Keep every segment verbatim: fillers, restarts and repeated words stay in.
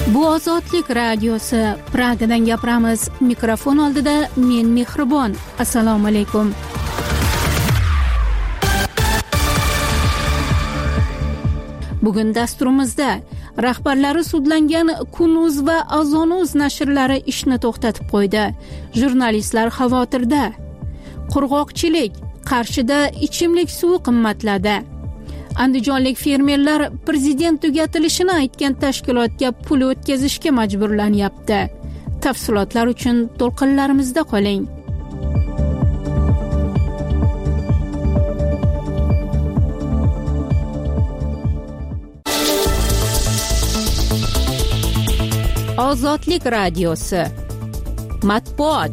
Bu Ozodlik radiosi. Pragadan gapiramiz. Mikrofon oldida men Mehribon. Assalomu alaykum. Bugun dasturimizda rahbarlari sudlangan Kun.uz va Azon.uz nashrlari ishni to'xtatib qo'ydi. Jurnalistlar xavotirda. Qurg'oqchilik, Qarshida ichimlik suvi qimmatladi. Andijonlik fermerlar prezident tugatilishini aytgan tashkilotga pul o'tkazishga majburlanyapti. Tafsilotlar uchun to'lqinlarimizda qoling. Ozodlik radiosi. Matbuot.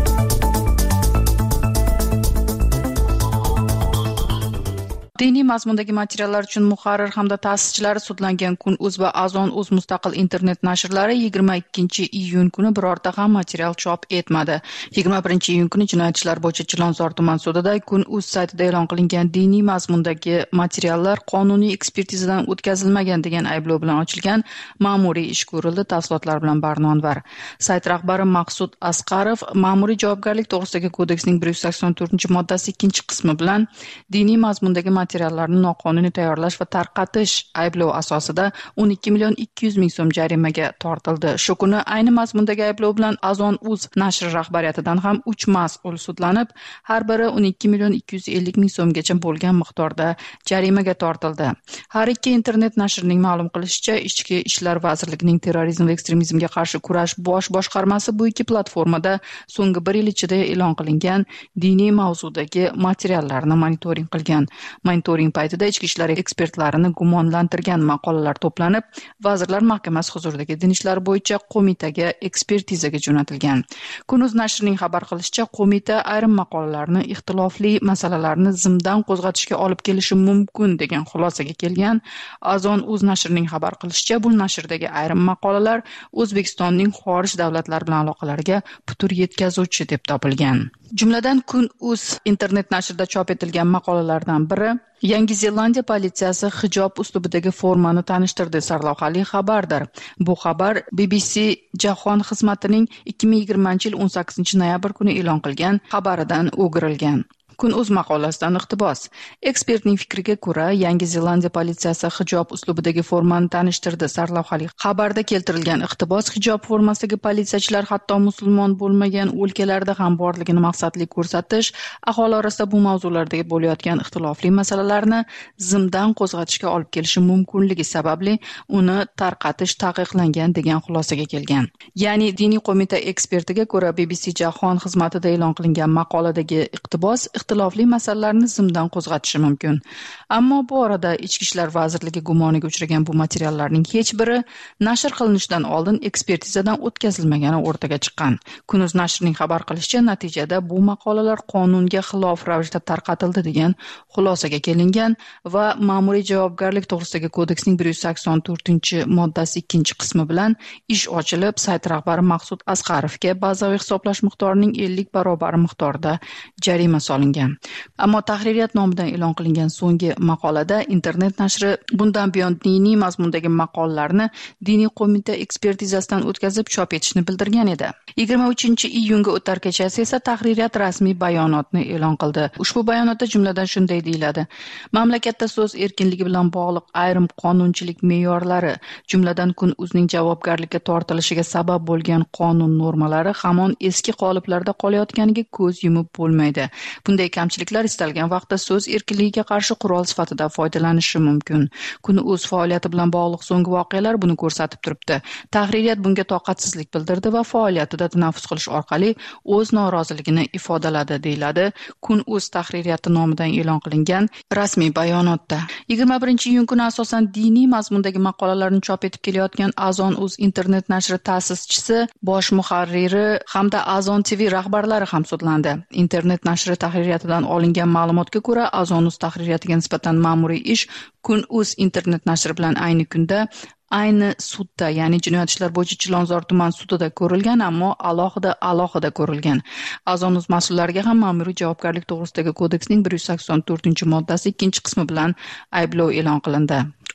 Diniy mazmundagi materiallar uchun muharrir hamda ta'sischilari sudlangan Kun.uz va Azon.uz mustaqil internet nashrlari yigirma ikkinchi iyun kuni birorta ham material chop etmadi. yigirma birinchi iyun kuni Jinoyat ishlar bo'yicha Chilonzor tuman sudida Kun.uz saytida e'lon qilingan diniy mazmundagi materiallar qonuniy ekspertizadan o'tkazilmagan degan ayblov bilan ochilgan ma'muriy ish ko'rildi. Tafsilotlar bilan Barnonvar. Sayt rahbari Maqsud Asqarov ma'muriy javobgarlik to'g'risidagi kodeksning bir yuz sakson to'rtinchi moddasi ikkinchi qismi bilan diniy mazmundagi materiallarni noqonuniy tayyorlash va tarqatish ayblov asosida o'n ikki million ikki yuz ming so'm jarimaga tortildi. Shu kuni ayni mazmundagi ayblov bilan Azon.uz nashri rahbariyatidan ham uch mas'ul sudlanib, har biri o'n ikki million ikki yuz ellik ming so'mgacha bo'lgan miqdorda jarimaga tortildi. Har ikki internet nashrining ma'lum qilishicha, Ichki ishlar vazirligining terrorizm va ekstremizmga qarshi kurash bosh boshqarmasi bu ikki platformada so'nggi bir yil ichida e'lon qilingan diniy mavzudagi materiallarni monitoring qilgan. Monitoring paytida ichki ishlar ekspertlarini gumonlantirgan maqolalar to'planib, Vazirlar Mahkamasi huzuridagi din ishlari bo'yicha qo'mitaga ekspertizaga jo'natilgan. Kun.uz nashrining xabar qilishicha, qo'mita ayrim maqolalarni ixtilofli masalalarni zimdan qo'zg'atishga olib kelishi mumkin degan xulosaga kelgan. Azon.uz nashrining xabar qilishicha, bu nashrdagi ayrim maqolalar O'zbekistonning xorij davlatlari bilan aloqalariga putur yetkazuvchi deb topilgan. Jumladan Kun.uz internet nashrida chop etilgan maqolalardan biri Yangi Zelandiya politsiyasi hijob uslubidagi formani tanishtirdi sarlavhali xabardir. Bu xabar B B C Jahon xizmatining ikki ming yigirmanchi yil o'n sakkizinchi noyabr kuni e'lon qilgan xabaridan o'girilgan. Kun.uz maqolasidan iqtibos. Ekspertning fikriga ko'ra, Yangi Zelandiya politsiyasi hijob uslubidagi formani tanishtirdi sarlavhali xabarda keltirilgan iqtibos hijob formasidagi politsiyachilar hatto musulmon bo'lmagan o'lkalarda ham borligini maqsadli ko'rsatish, aholi orasida bu mavzulardagi bo'layotgan ixtilofli masalalarni zimdan qo'zg'atishga olib kelishi mumkinligi sababli uni tarqatish taqiqlangan degan xulosaga kelgan. Ya'ni diniy qo'mita ekspertiga ko'ra, B B C Jahon xizmatida e'lon qilingan maqoladagi iqtibos ixtilofli masalalarni zimdan qo'zg'atishi mumkin. Ammo bu orada Ichki ishlar vazirligi gumoniga uchragan bu materiallarning hech biri nashr qilinishidan oldin ekspertizadan o'tkazilmagani o'rtaga chiqqan. Kun.uz nashrining xabar qilishicha, natijada bu maqolalar qonunga xilof ravishda tarqatildi degan xulosaga kelingan va ma'muriy javobgarlik to'g'risidagi kodeksning bir yuz sakson to'rtinchi moddasi ikkinchi qismi bilan ish ochilib, sayt rahbari Maqsud Asqarovga bazaviy hisoblash miqdorining ellik barobar miqdorda jarima solingan. Ammo tahririyat nomidan e'lon qilingan so'nggi maqolada internet nashri bundan buyon diniy mazmundagi maqolalarni diniy qo'mita ekspertizasidan o'tkazib chop etishni bildirgan edi. yigirma uchinchi iyunga o'tar kechasi esa tahririyat rasmiy bayonotni e'lon qildi. Ushbu bayonotda jumladan shunday deyiladi: mamlakatda so'z erkinligi bilan bog'liq ayrim qonunchilik me'yorlari, jumladan Kun.uzning javobgarlikka tortilishiga sabab bo'lgan qonun normalari hamon eski qoliplarda qolayotganiga ko'z yumib bo'lmaydi. Bunday kamchiliklar istalgan vaqtda so'z erkinligiga qarshi qurol sifatida foydalanishi mumkin. Kun.uz faoliyati bilan bog'liq so'nggi voqealar buni ko'rsatib turibdi. Tahririyat bunga toqatsizlik bildirdi va faoliyatida tanaffus qilish orqali o'z noroziligini ifodaladi, deyiladi Kun.uz tahririyati nomidan e'lon qilingan rasmiy bayonotda. yigirma birinchi iyun kuni asosan diniy mazmundagi maqolalarni chop etib kelayotgan Azon.uz internet nashri ta'sischisi, bosh muharriri hamda Azon T V rahbarlari ham sudlandi. Internet nashri tahririyatidan olingan ma'lumotga ko'ra, Azon.uz tahririyatiga nisbatan ma'muriy ish Kun.uz internet nashri bilan ayni kunda ayni sudda, ya'ni Jinoyat ishlar bo'yicha Chilonzor tuman sudida ko'rilgan, ammo alohida alohida ko'rilgan. Azon.uz mas'ullariga ham ma'muriy javobgarlik to'g'risidagi kodeksning bir yuz sakson to'rtinchi moddasi ikkinchi qismi bilan ayblov e'lon qilindi.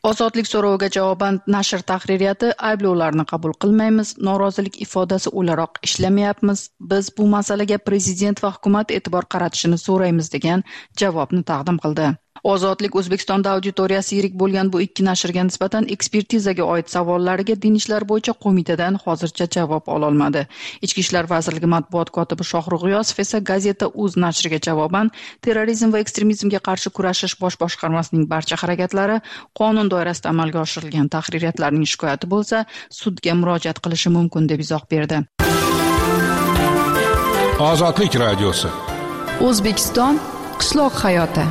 Ozodlik so'roviga javoban nashr tahririyati ayblovlarni qabul qilmaymiz, norozilik ifodasi o'laroq ishlamayapmiz, biz bu masalaga prezident va hukumat e'tibor qaratishini so'raymiz degan javobni taqdim qildi. Ozodlik O'zbekistonda auditoriyasi yirik bo'lgan bu ikki nashrga nisbatan ekspertizaga oid savollariga din ishlari bo'yicha qo'mitadan hozircha javob ololmadi. Ichki ishlar vazirligi matbuot kotibi Shohrux G'iyosov esa Gazeta uz nashriga javoban terrorizm va ekstremizmga qarshi kurashish bosh boshqarmasining barcha harakatlari qonun doirasida amalga oshirilgan, tahririyatlarning shikoyati bo'lsa sudga murojaat qilishi mumkin deb izoh berdi. Ozodlik radiosi. O'zbekiston qishloq hayoti.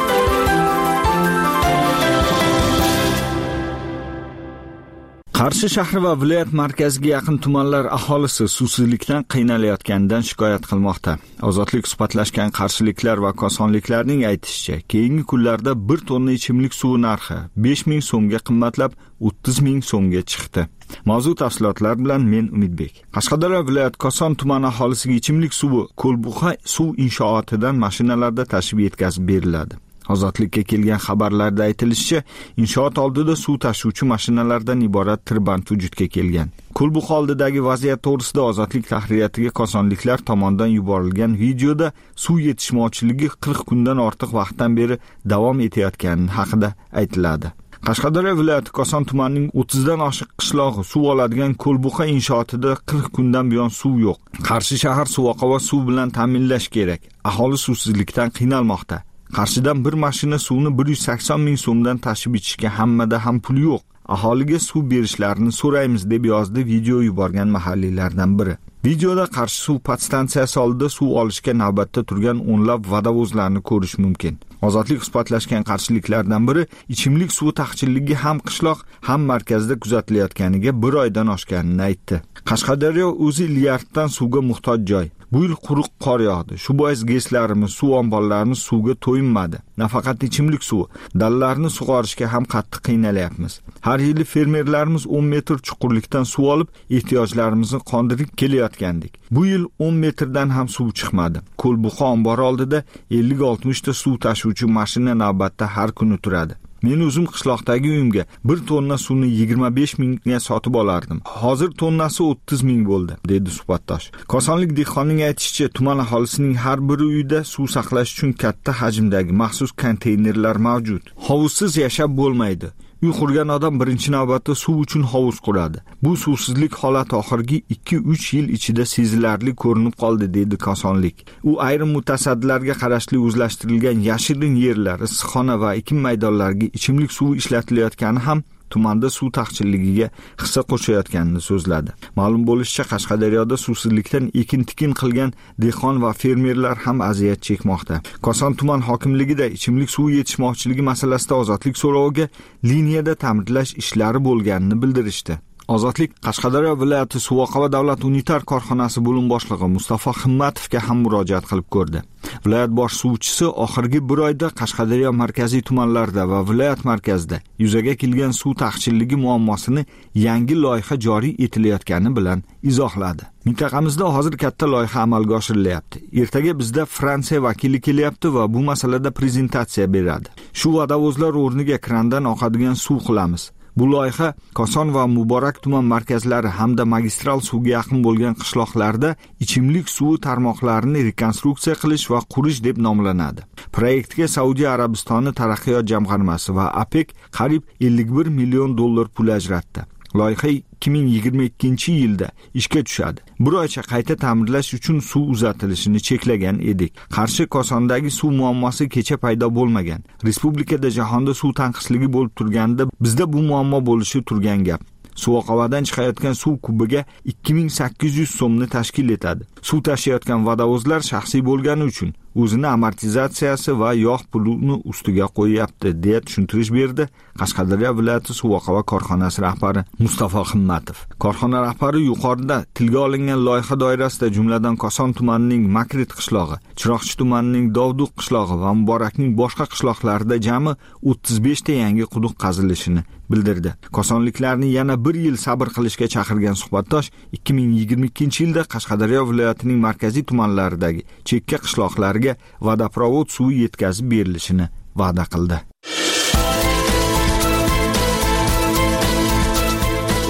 Qarshi shahri va viloyat markaziga yaqin tumanlar aholisi suvsizlikdan qiynalayotganidan shikoyat qilmoqda. Ozodlik suhbatlashgan qarshiliklar va kosonliklarning aytishicha, keyingi kunlarda bir tonna ichimlik suvi narxi besh ming so'mga qimmatlab o'ttiz ming so'mga chiqdi. Mavzu tafsilotlar bilan men Umidbek. Qashqadaryo viloyat Koson tumani aholisiga ichimlik suvi Ko'lbuqa suv inshootidan mashinalarda tashib yetkazib beriladi. Ozodlikka kelgan xabarlarda aytilishicha, inshoot oldida suv tashuvchi mashinalardan iborat tirband vujudga kelgan. Ko'lbuqa oldidagi vaziyat to'g'risida Ozodlik tahririyatiga kosonliklar tomonidan yuborilgan videoda suv yetishmovchiligi qirq kundan ortiq vaqtdan beri davom etayotgani haqida aytiladi. Qashqadaryo viloyati Koson tumanining o'ttizdan oshiq qishlog'i suv oladigan Ko'lbuqa inshootida qirq kundan buyon suv yo'q. Qarshi shahar suvoqova suv bilan ta'minlash kerak. Aholi suvsizlikdan qiynalmoqda. Qarshidan bir mashina suvni bir yuz sakson ming so'mdan tashib ichishga hammada ham pul yo'q. Aholiga suv berishlarini so'raymiz deb yozdi video yuborgan mahalliylardan biri. Videoda Qarshi suv podstansiyasi oldida suv olishga navbatda turgan o'nlab vodovozlarni ko'rish mumkin. Ozodlik suhbatlashgan qarshiliklardan biri ichimlik suvi taqchilligi ham qishloq, ham markazda kuzatilayotganiga bir oydan oshganini aytdi. Qashqadaryo o'zi milliarddan suvga muhtoj joy. Bu yil quruq qor yog'di. Shu bois GESlarimiz, suv omborlarimiz suvga to'yinmadi. Nafaqat ichimlik suvi, dallarni sug'orishga ham qattiq qiynalyapmiz. Har yili fermerlarimiz o'n metr chuqurlikdan suv olib, ehtiyojlarimizni qondirib kelayotgandik. Bu yil o'n metrdan ham suv chiqmadi. Ko'lbuqa ombori oldida ellik oltmish ta suv tashuvchi mashina navbatda har kuni turadi. Men o'zim qishloqdagi uyimga bir tonna suvni yigirma besh mingga sotib olardim. Hozir tonnasi o'ttiz ming bo'ldi, dedi suhbatdosh. Kosonlik dehqonning aytishicha, tuman aholisining har bir uyida suv saqlash uchun katta hajmdagi maxsus konteynerlar mavjud. Hovuzsiz yashab bo'lmaydi. Uy qurgan odam birinchi navbatda suv uchun hovuz quradi. Bu suvsizlik holati oxirgi ikki uch yil ichida sezilarli ko'rinib qoldi, dedi Kosonlik. U ayrim mutasaddilarga qarashli o'zlashtirilgan yashirin yerlar, issiqxona va ekin maydonlariga ichimlik suvi ishlatilayotgani ham tumanda suv taqchilligiga hissa qo'shayotganini so'zladi. Ma'lum bo'lishicha, Qashqadaryoda suvsizlikdan ekin-tikin qilgan dehqon va fermerlar ham aziyat chekmoqda. Koson tuman hokimligida ichimlik suvi yetishmovchiligi masalasida ozodlik so'roviga liniyada ta'mirlash ishlari bo'lganini bildirishdi. Ozodlik Qashqadaryo viloyati Suvoqova davlat unitar korxonasi bo'lim boshlig'i Mustafa Himmatovga ham murojaat qilib ko'rdi. Viloyat bosh suvchisi oxirgi bir oyda Qashqadaryo markaziy tumanlarida va viloyat markazida yuzaga kelgan suv taqchilligi muammosini yangi loyiha joriy etilayotgani bilan izohladi. Mintaqamizda hozir katta loyiha amalga oshirilyapti. Ertaga bizda Fransiya vakili kelyapti va bu masalada prezentatsiya beradi. Shu vodovozlar o'rniga krandan oqadigan suv qilamiz. Bu loyiha Koson va Muborak tuman markazlari hamda magistral suvga yaqin bo'lgan qishloqlarda ichimlik suvi tarmoqlarini rekonstruksiya qilish va qurish deb nomlanadi. Proyektga Saudiya Arabistoni taraqqiyot jamg'armasi va OPEC qariyb ellik bir million dollar pul ajratdi. Loyiha ikki ming yigirma ikkinchi yilda ishga tushadi. Bir oycha qayta ta'mirlash uchun suv uzatilishini cheklagan edik. Qarshi Kosondagi suv muammosi kecha paydo bo'lmagan. Respublikada jahonda suv tanqisligi bo'lib turganda bizda bu muammo bo'lishi turgan gap. Suvoqovadan chiqayotgan suv kubiga ikki ming sakkiz yuz so'mni tashkil etadi. Suv tashiyotgan vodovozlar shaxsiy bo'lgani uchun o'zini amortizatsiyasi va yog' pulini ustiga qo'yapti, deya tushuntirish berdi Qashqadaryo viloyati Suvoqova korxonasi rahbari Mustafa Himmatov. Korxona rahbari yuqorida tilga olingan loyiha doirasida jumladan Koson tumanining Makrit qishlog'i, Chiroqchi tumanining Dovduq qishlog'i va Muborakning boshqa qishloqlarida jami o'ttiz besh ta yangi quduq qazilishini bildirdi. Kosonliklarni yana bir yil sabr qilishga chaqirgan suhbatdosh ikki ming yigirma ikkinchi yilda Qashqadaryo viloyatining markaziy tumanlaridagi chekka qishloqlarga vodoprovod suvi yetkazib berilishini va'da qildi.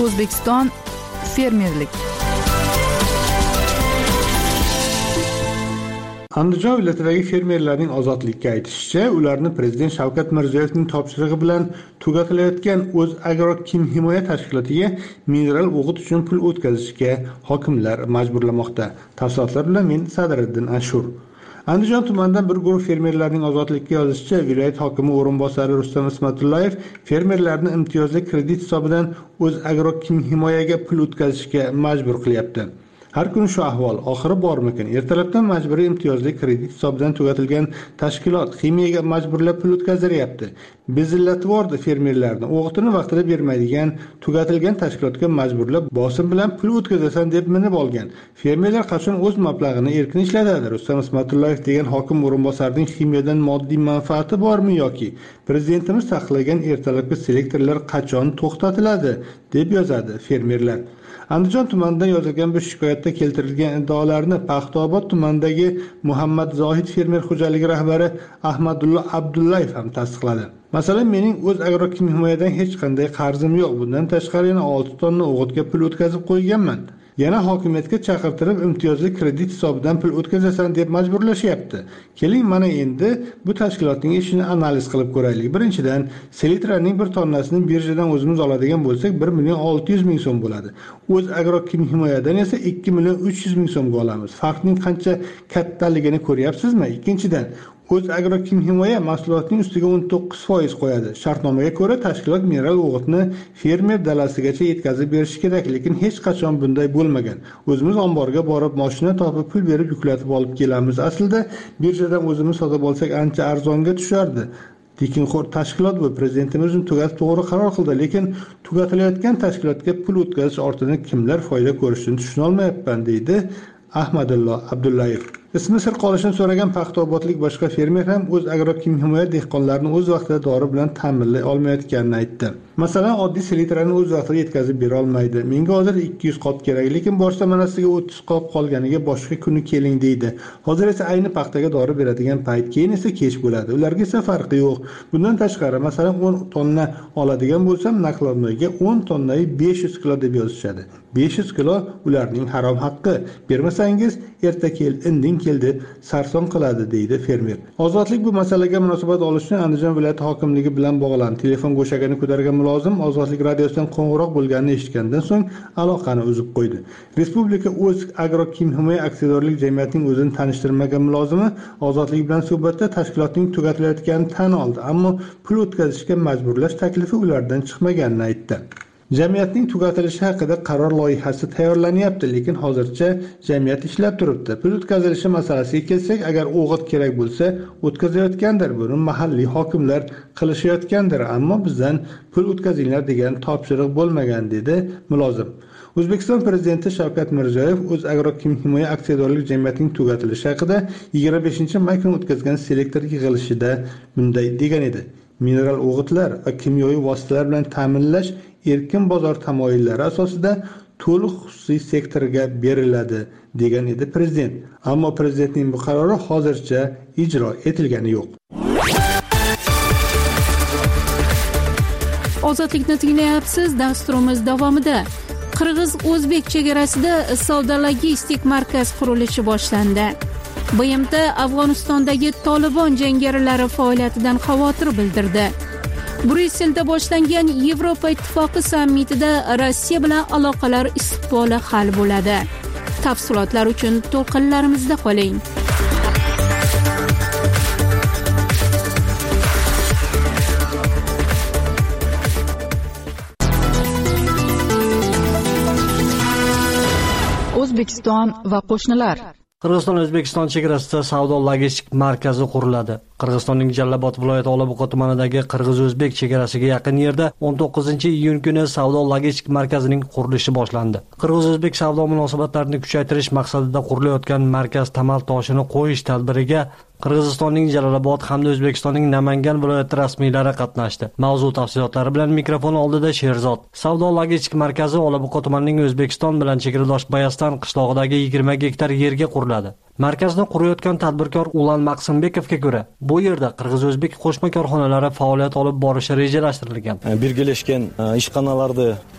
O'zbekiston fermerlik. Andijon viloyatidagi fermerlarning ozodlikka aytishicha, ularni prezident Shavkat Mirziyoyevning topshirig'i bilan tugatilayotgan O'zagro Kim himoya tashkilotiga mineral o'g'it uchun pul o'tkazishga hokimlar majburlamoqda. Tafsilotlar bilan men Sadriddin Ashur. Andijon tumanidan bir guruh fermerlarning ozodlikka yozishicha, viloyat hokimi o'rinbosari Rustam Ismatullayev fermerlarni imtiyozli kredit hisobidan O'zagro Kim himoyaga pul o'tkazishga majbur qilyapti. Har kuni shu ahvol, oxiri bormikin? Ertalabdan majburiy imtiyozli kredit hisobidan tugatilgan tashkilot ximiyaga majburlab pul o'tkaziryapti. Bezillatvordi fermerlarni, o'g'itini vaqtida bermaydigan, tugatilgan tashkilotga majburlab bosim bilan pul o'tkazasan deb minib olgan. Fermerlar qachon o'z mablag'ini erkin ishlatadi? Rustam Ismatullayev degan hokim o'rinbosarining ximiyadan moddiy manfaati bormi yoki prezidentimiz taqiqlagan ertalabki selektorlar qachon to'xtatiladi deb yozadi fermerlar. Andijon tumanidan yozilgan bir shikoyatda keltirilgan iddaolarni Paxtaobod tumanidagi Muhammad Zohid fermer xo'jaligi rahbari Ahmadullo Abdullayev ham tasdiqladi. Masalan, mening O'zagro Kim himoyadan hech qanday qarzim yo'q. Bundan tashqari yana olti tonna o'g'itga pul o'tkazib qo'yganman. Yana hokimiyatga chaqirtirib imtiyozli kredit hisobidan pul o'tkazasan deb majburlashyapti. Keling, mana endi bu tashkilotning ishini analiz qilib ko'raylik. Birinchidan, selitraning bir tonnasini birjadan o'zimiz oladigan bo'lsak bir million olti yuz ming so'm bo'ladi. O'zagro Kim himoyadan esa ikki million uch yuz ming so'mga olamiz. Farqning qancha kattaligini ko'ryapsizmi? Ikkinchidan, O'zagro Kim himoya mahsulotning ustiga o'n to'qqiz foiz qo'yadi. Shartnomaga ko'ra tashkilot mineral o'g'itni fermer dalasigacha yetkazib berishi kerak, lekin hech qachon bunday bo'lmagan. O'zimiz omborga borib, mashina topib, pul berib yuklatib olib kelamiz. Aslida birjadan o'zimiz sotib olsak ancha arzonga tushardi. Tekinxo'r tashkilot bu, prezidentimiz tugatib to'g'ri qaror qildi, lekin tugatilayotgan tashkilotga pul o'tkazish ortidan kimlar foyda ko'rishini tushuna olmayapman, deydi Ahmadullo Abdullayev. Ismi sir qolishini so'ragan Paxtaobodlik boshqa fermer ham O'zagro Kim himoya dehqonlarni o'z vaqtida dori bilan ta'minlay olmayotganini aytdi. Masalan, oddiy selitrani o'z vaqtida yetkazib bera olmaydi. Menga hozir ikki yuz qop kerak, lekin boshqa manasiga o'ttiz qop qolganiga boshqa kuni keling deydi. Hozir esa ayni paxtaga dori beradigan payt, keyin esa kech bo'ladi. Ularga esa farqi yo'q. Bundan tashqari, masalan, o'n tonna oladigan bo'lsam, nakladnoyga o'n tonnai besh yuz kilo deb yozishadi. besh yuz kilo ularning harom haqqi. Bermasangiz, erta kel, indin kel deb sarson qiladi, deydi fermer. Ozodlik bu masalaga munosabat olish uchun Andijon viloyati hokimligi bilan bog'landi. Telefon go'shagini ko'targan mulozim Ozodlik radiosidan qo'ng'iroq bo'lganini eshitgandan so'ng aloqani uzib qo'ydi. Respublika O'zagro Kim himoya aksiyadorlik jamiyatining o'zini tanishtirmagan mulozimi Ozodlik bilan suhbatda tashkilotning tugatilayotganini tan oldi, ammo pul o'tkazishga majburlash taklifi ulardan chiqmaganini aytdi. Jamiyatning tugatilishi haqida qaror loyihasi tayyorlanyapti, lekin hozircha jamiyat ishlab turibdi. Pul o'tkazilishi masalasiga kelsak, agar o'g'it kerak bo'lsa, o'tkazayotgandir, buni mahalliy hokimlar qilishayotgandir, ammo bizdan pul o'tkazinglar degan topshiriq bo'lmagan, dedi mulozim. O'zbekiston prezidenti Shavkat Mirziyoyev O'zagro Kim himoya aksiyadorlik jamiyatining tugatilishi haqida yigirma beshinchi may kuni o'tkazgan selektor yig'ilishida bunday degan edi. Mineral o'g'itlar va kimyoviy vositalar bilan ta'minlash erkin bozor tamoyillari asosida to'liq xususiy sektorga beriladi, degan edi prezident. Ammo prezidentning bu qarori hozircha ijro etilgani yo'q. Ozodlikni tinglayapsiz. Dasturimiz davomida Qirg'iz-O'zbek chegarasida savdo-logistik markaz qurilishi boshlandi. B M T Afg'onistondagi Tolibon jangarilari faoliyatidan xavotir bildirdi. Bryusselda boshlangan Yevropa ittifoqi sammitida Rossiya bilan aloqalar istiqboli hal bo'ladi. Tafsilotlar uchun to'lqinlarimizda qoling. O'zbekiston va qo'shnilar. Qirg'iziston-O'zbekiston chegarasida savdo-logistik markazi quriladi. Qirg'izistonning Jallabod viloyati Olabug'ot tumanidagi Qirg'iz-O'zbek chegarasiga yaqin yerda o'n to'qqizinchi iyun kuni savdo-logistik markazining qurilishi boshlandi. Qirg'iz-O'zbek savdo munosabatlarini kuchaytirish maqsadida qurilayotgan markaz tamal toshini qo'yish tadbiriga Qirg'izistonning Jallabod hamda O'zbekistonning Namangan viloyati rasmiylari qatnashdi. Mavzu tafsilotlari bilan mikrofon oldida Sherzod. Savdo-logistik markazi Olabug'ot tumanining O'zbekiston bilan chegaradosh Bayastan qishlog'idagi yigirma gektar yerga quriladi. Markazni qurayotgan tadbirkor Ulan Maqsimbekovga ko'ra, bu yerda Qirg'iz-O'zbek qo'shma korxonalari faoliyat olib borishi rejalashtirilgan. Birgalashgan ishxonalarni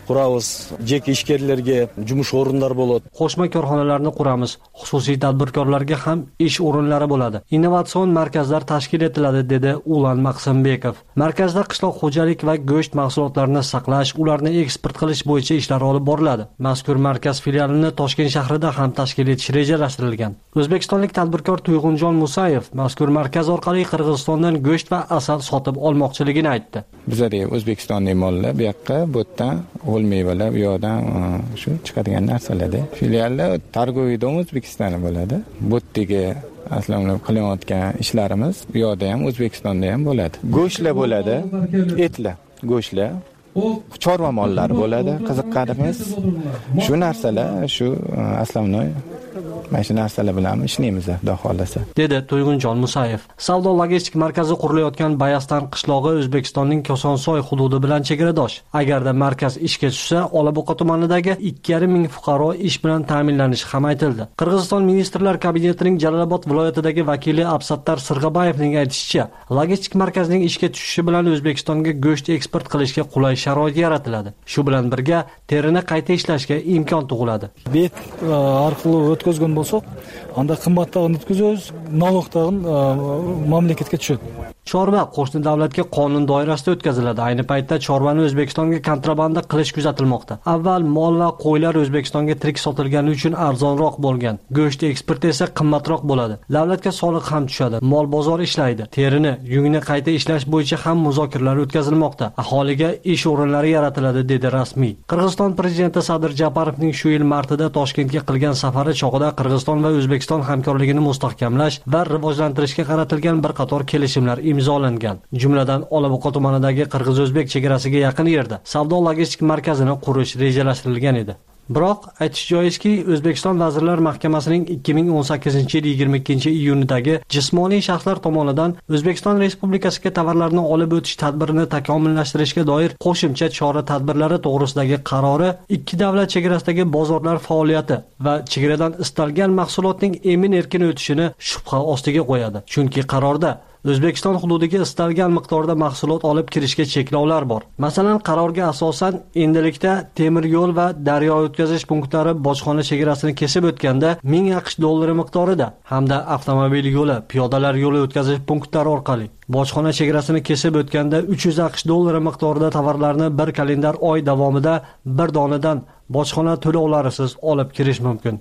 quramiz, jek ishkerlarga yumush o'rinlari bo'ladi. Qo'shma korxonalarni quramiz, xususiy tadbirkorlarga ham ish o'rinlari bo'ladi. Innovatsion markazlar tashkil etiladi, dedi Ulan Maqsimbekov. Markazda qishloq xo'jalik va go'sht mahsulotlarini saqlash, ularni eksport qilish bo'yicha ishlar olib boriladi. Mazkur markaz filialini Toshkent shahrida ham tashkil etish rejalashtirilgan. O'zbekistonlik tadbirkor Tuyg'unjon Musayev mazkur markaz orqali Qirg'izistondan go'sht va asal sotib olmoqchiligini aytdi. Bizlar O'zbekistonning mollar bu yoqqa, bu yerdan o'l mevalar, bu yoqdan shu chiqadigan narsalarda. Filialda targoviyda O'zbekistonda bo'ladi. Bu yerdagi aslan qilayotgan ishlarimiz bu yoqda ham O'zbekistonda ham bo'ladi. Go'shtlar bo'ladi, etlar, go'shtlar, chorva mollari bo'ladi. Qiziqqanimiz shu narsalar, shu aslamnoy mana shu narsalar bilan ishlaymiz, xudo xolasa, dedi To'yg'unjon Musayev. Savdo logistik markazi qurilayotgan Bayastan qishlog'i O'zbekistonning Kosonsoy hududi bilan chegaradosh. Agarda markaz ishga tushsa, Olabuqa tumanidagi ikki yarim ming fuqaro ish bilan ta'minlanishi ham aytildi. Qirg'iziston ministrlar kabinetining Jalolobod viloyatidagi vakili Absattar Sirg'abayevning aytishicha, logistik markazning ishga tushishi bilan O'zbekistonga go'sht eksport qilishga qulay sharoit yaratiladi. Shu bilan birga terini qayta ishlashga imkon tug'iladi. Bet orqali o'tkazgan bo'lsak, unda qimmatlarni o'tkazamiz, налогтарын mamlakatga tushadi. Chorva qo'shni davlatga qonun doirasida o'tkaziladi. Ayni paytda chorvani O'zbekistonga kontrabanda qilish kuzatilmoqda. Avval mol va qo'ylar O'zbekistonga tirik sotilgani uchun arzonroq bo'lgan. Go'sht eksporti esa qimmatroq bo'ladi. Davlatga soliq ham tushadi. Mol bozor ishlaydi. Terini, yungni qayta ishlash bo'yicha ham muzokaralar o'tkazilmoqda. Aholiga ish o'rinlari yaratiladi, dedi rasmiy. Qirg'iziston prezidenti Sadir Japarovning shu yil martida Toshkentga qilgan safari chog'ida Qirg'iziston va O'zbekiston hamkorligini mustahkamlash va rivojlantirishga qaratilgan bir qator kelishimlar imzolangan. Jumladan Olabuqa tumanidagi Qirg'iz-O'zbek chegarasiga yaqin yerda savdo logistik markazini qurish rejalashtirilgan edi. Biroq aytish joizki, O'zbekiston Vazirlar Mahkamasining ikki ming o'n sakkizinchi yil yigirma ikkinchi iyunidagi jismoniy shaxslar tomonidan O'zbekiston Respublikasiga tovarlarni olib o'tish tadbirini takomillashtirishga doir qo'shimcha chora-tadbirlari to'g'risidagi qarori ikki davlat chegarasidagi bozorlar faoliyati va chegaradan istalgan mahsulotning emin-erkin o'tishini shubha ostiga qo'yadi. Chunki qarorda O'zbekiston hududiga istalgan miqdorda mahsulot olib kirishga cheklovlar bor. Masalan, qarorga asosan endilikda temir yo'l va daryo o'tkazish punktlari bojxona chegarasini kesib o'tganda ming aqsh dollari miqdorida hamda avtomobil yo'li, piyodalar yo'li o'tkazish punktlari orqali bojxona chegarasini kesib o'tganda uch yuz aqsh dollari miqdorida tovarlarni bir kalendar oy davomida bir donadan bojxona to'lovlarisiz olib kirish mumkin.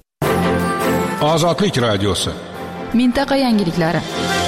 Ozodlik radiosi. Mintaqa yangiliklari.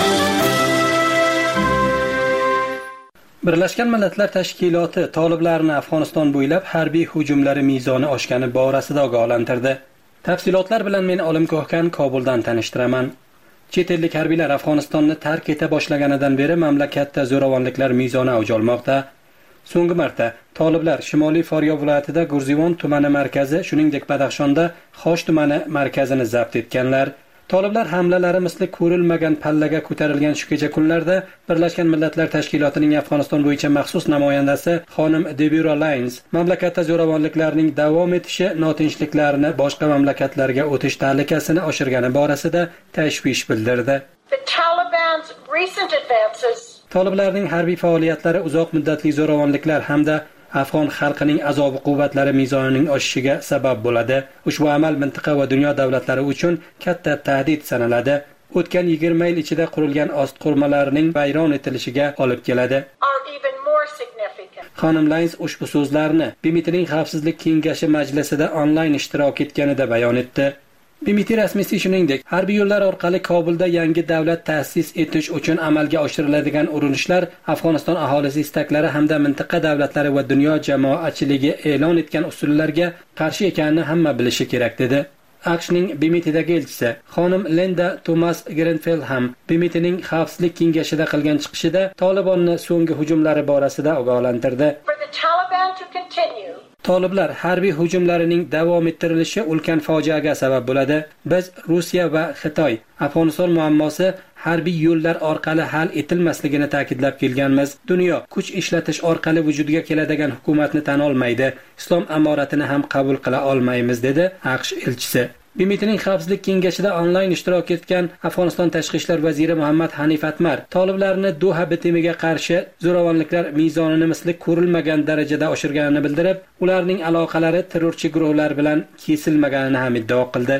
Birlashgan Millatlar Tashkiloti toliblarni Afg'oniston bo'ylab harbiy hujumlari mezoni oshgani borasida ogohlantirdi. Tafsilotlar bilan men Olim Ko'hkan Kobuldan tanishtiraman. Chet ellik harbiylar Afg'onistonni tark eta boshlaganidan beri mamlakatda zo'ravonliklar mezoni avj olmoqda. So'nggi marta toliblar Shimoliy Faryob viloyatida Gurzivon tumani markazi, shuningdek Badaxshonda Xosh tumani markazini zabt etganlar. Toliblar hamlalari misli ko'rilmagan pallaga ko'tarilgan shu kecha kunlarda Birlashgan Millatlar Tashkilotining Afg'oniston bo'yicha maxsus namoyandasi xonim Deborah Lyons mamlakatda zo'ravonliklarning davom etishi notinchliklarni boshqa mamlakatlarga o'tish tahlikasini oshirgani borasida tashvish bildirdi. Toliblarning harbiy faoliyatlari uzoq muddatli zo'ravonliklar hamda Afg'on xalqining azob quvvatlari mezonining oshishiga sabab bo'ladi. Ushbu amal mintaqa va dunyo davlatlari uchun katta tahdid sanaladi. O'tgan yigirma yil ichida qurilgan ostqurmalarning vayron etilishiga olib keladi. Xonim Lyons ushbu so'zlarni B M Tning Xavfsizlik kengashi majlisida onlayn ishtirok etganida bayon etdi. B M T rasmiysi shuningdek, harbiy yo'llar orqali Kobulda yangi davlat ta'sis etish uchun amalga oshiriladigan urinishlar Afg'oniston aholisi istaklari hamda mintaqa davlatlari va dunyo jamoatchiligi e'lon etgan usullarga qarshi ekanini hamma bilishi kerak dedi. AQShning B M Tdagi elchisi xonim Linda Thomas Grenfell ham B M Tning Xavfsizlik kengashida qilgan chiqishida Tolibonni so'nggi hujumlari borasida ogohlantirdi. Toliblar harbiy hujumlarining davom ettirilishi ulkan fojiaga sabab bo'ladi. Biz Rossiya va Xitoy Afg'oniston muammosi harbiy yo'llar orqali hal etilmasligini ta'kidlab kelganmiz. Dunyo kuch ishlatish orqali vujudga keladigan hukumatni tan olmaydi. Islom amoratini ham qabul qila olmaymiz, dedi AQSh elchisi. B M T'ning xavfsizlik kengashida onlayn ishtirok etgan Afg'oniston tashqi ishlar vaziri Muhammad Hanif Atmar toliblarni Doha bitimiga qarshi zo'ravonliklar mezonini misli ko'rilmagan darajada oshirganini bildirib, ularning aloqalari terrorchi guruhlar bilan kesilmaganini ham iddao qildi.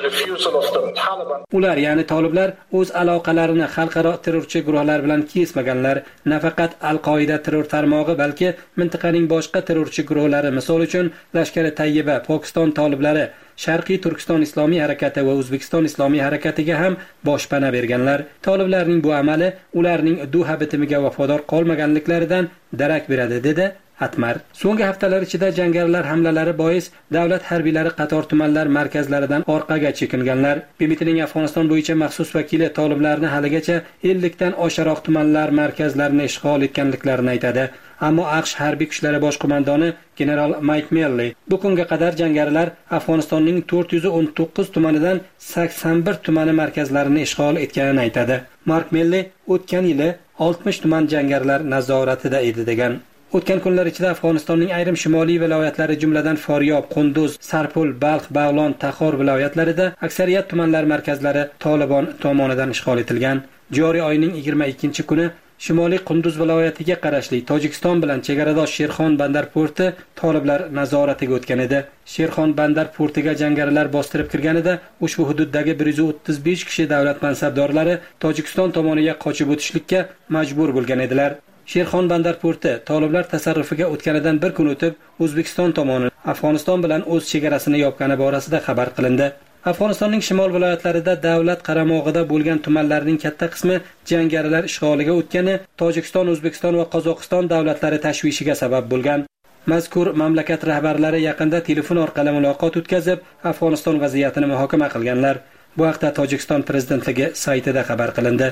Ular, ya'ni toliblar o'z aloqalarini xalqaro terrorchi guruhlar bilan kesmaganlar, nafaqat Al-Qoida terror tarmog'i, balki mintaqaning boshqa terrorchi guruhlari, misol uchun Lashkari Tayyiba, Pokiston toliblari, Sharqiy Turkiston Islomiy harakati va O'zbekiston Islomiy harakatiga ham boshpana berganlar. Toliblarning bu amali ularning Doha bitimiga vafodor qolmaganliklaridan darak beradi, dedi Atmar. So'nggi haftalar ichida jangarilar hamlalari bois davlat harbiylari qator tumanlar markazlaridan orqaga chekinganlar. B M T'ning Afg'oniston bo'yicha maxsus vakili toliblarni haligacha ellik dan oshiqroq tumanlar markazlarini ishg'ol etganliklarini aytadi. Ammo AQSh harbiy kuchlari bosh qo'mondoni general Mike Milley bu kunga qadar jangarilar Afg'onistonning to'rt yuz o'n to'qqiz tumanidan sakson bir tumani markazlarini ishg'ol etganini aytadi. Mark Milley o'tgan yili oltmish tuman jangarilar nazoratida edi degan. O'tgan kunlar ichida Afg'onistonning ayrim shimoliy viloyatlari, jumladan Foryob, Qunduz, Sarpul, Balx, Bag'lon, Taxor viloyatlarida aksariyat tumanlar markazlari Tolibon tomonidan ishg'ol etilgan. Joriy oyning yigirma ikkinchi kuni Shimoliy Qunduz viloyatiga qarashli Tojikiston bilan chegaradosh Sherxon bandar porti toliblar nazoratiga o'tgan edi. Sherxon bandar portiga jangarilar bostirib kirganida ushbu hududdagi bir yuz o'ttiz besh kishi davlat mansabdorlari Tojikiston tomoniga qochib o'tishlikka majbur bo'lgan edilar. Sherxon bandar porti toliblar tasarrufiga o'tganidan bir kun o'tib, O'zbekiston tomoni Afg'oniston bilan o'z chegarasini yopgani borasida xabar qilindi. Afg'onistonning shimol viloyatlarida davlat qaramog'ida bo'lgan tumanlarning katta qismi jangarilar ishg'oliga o'tgani Tojikiston, O'zbekiston va Qozog'iston davlatlari tashvishiga sabab bo'lgan. Mazkur mamlakat rahbarlari yaqinda telefon orqali muloqot o'tkazib, Afg'oniston vaziyatini muhokama qilganlar. Bu haqda Tojikiston prezidentligi saytida xabar qilindi.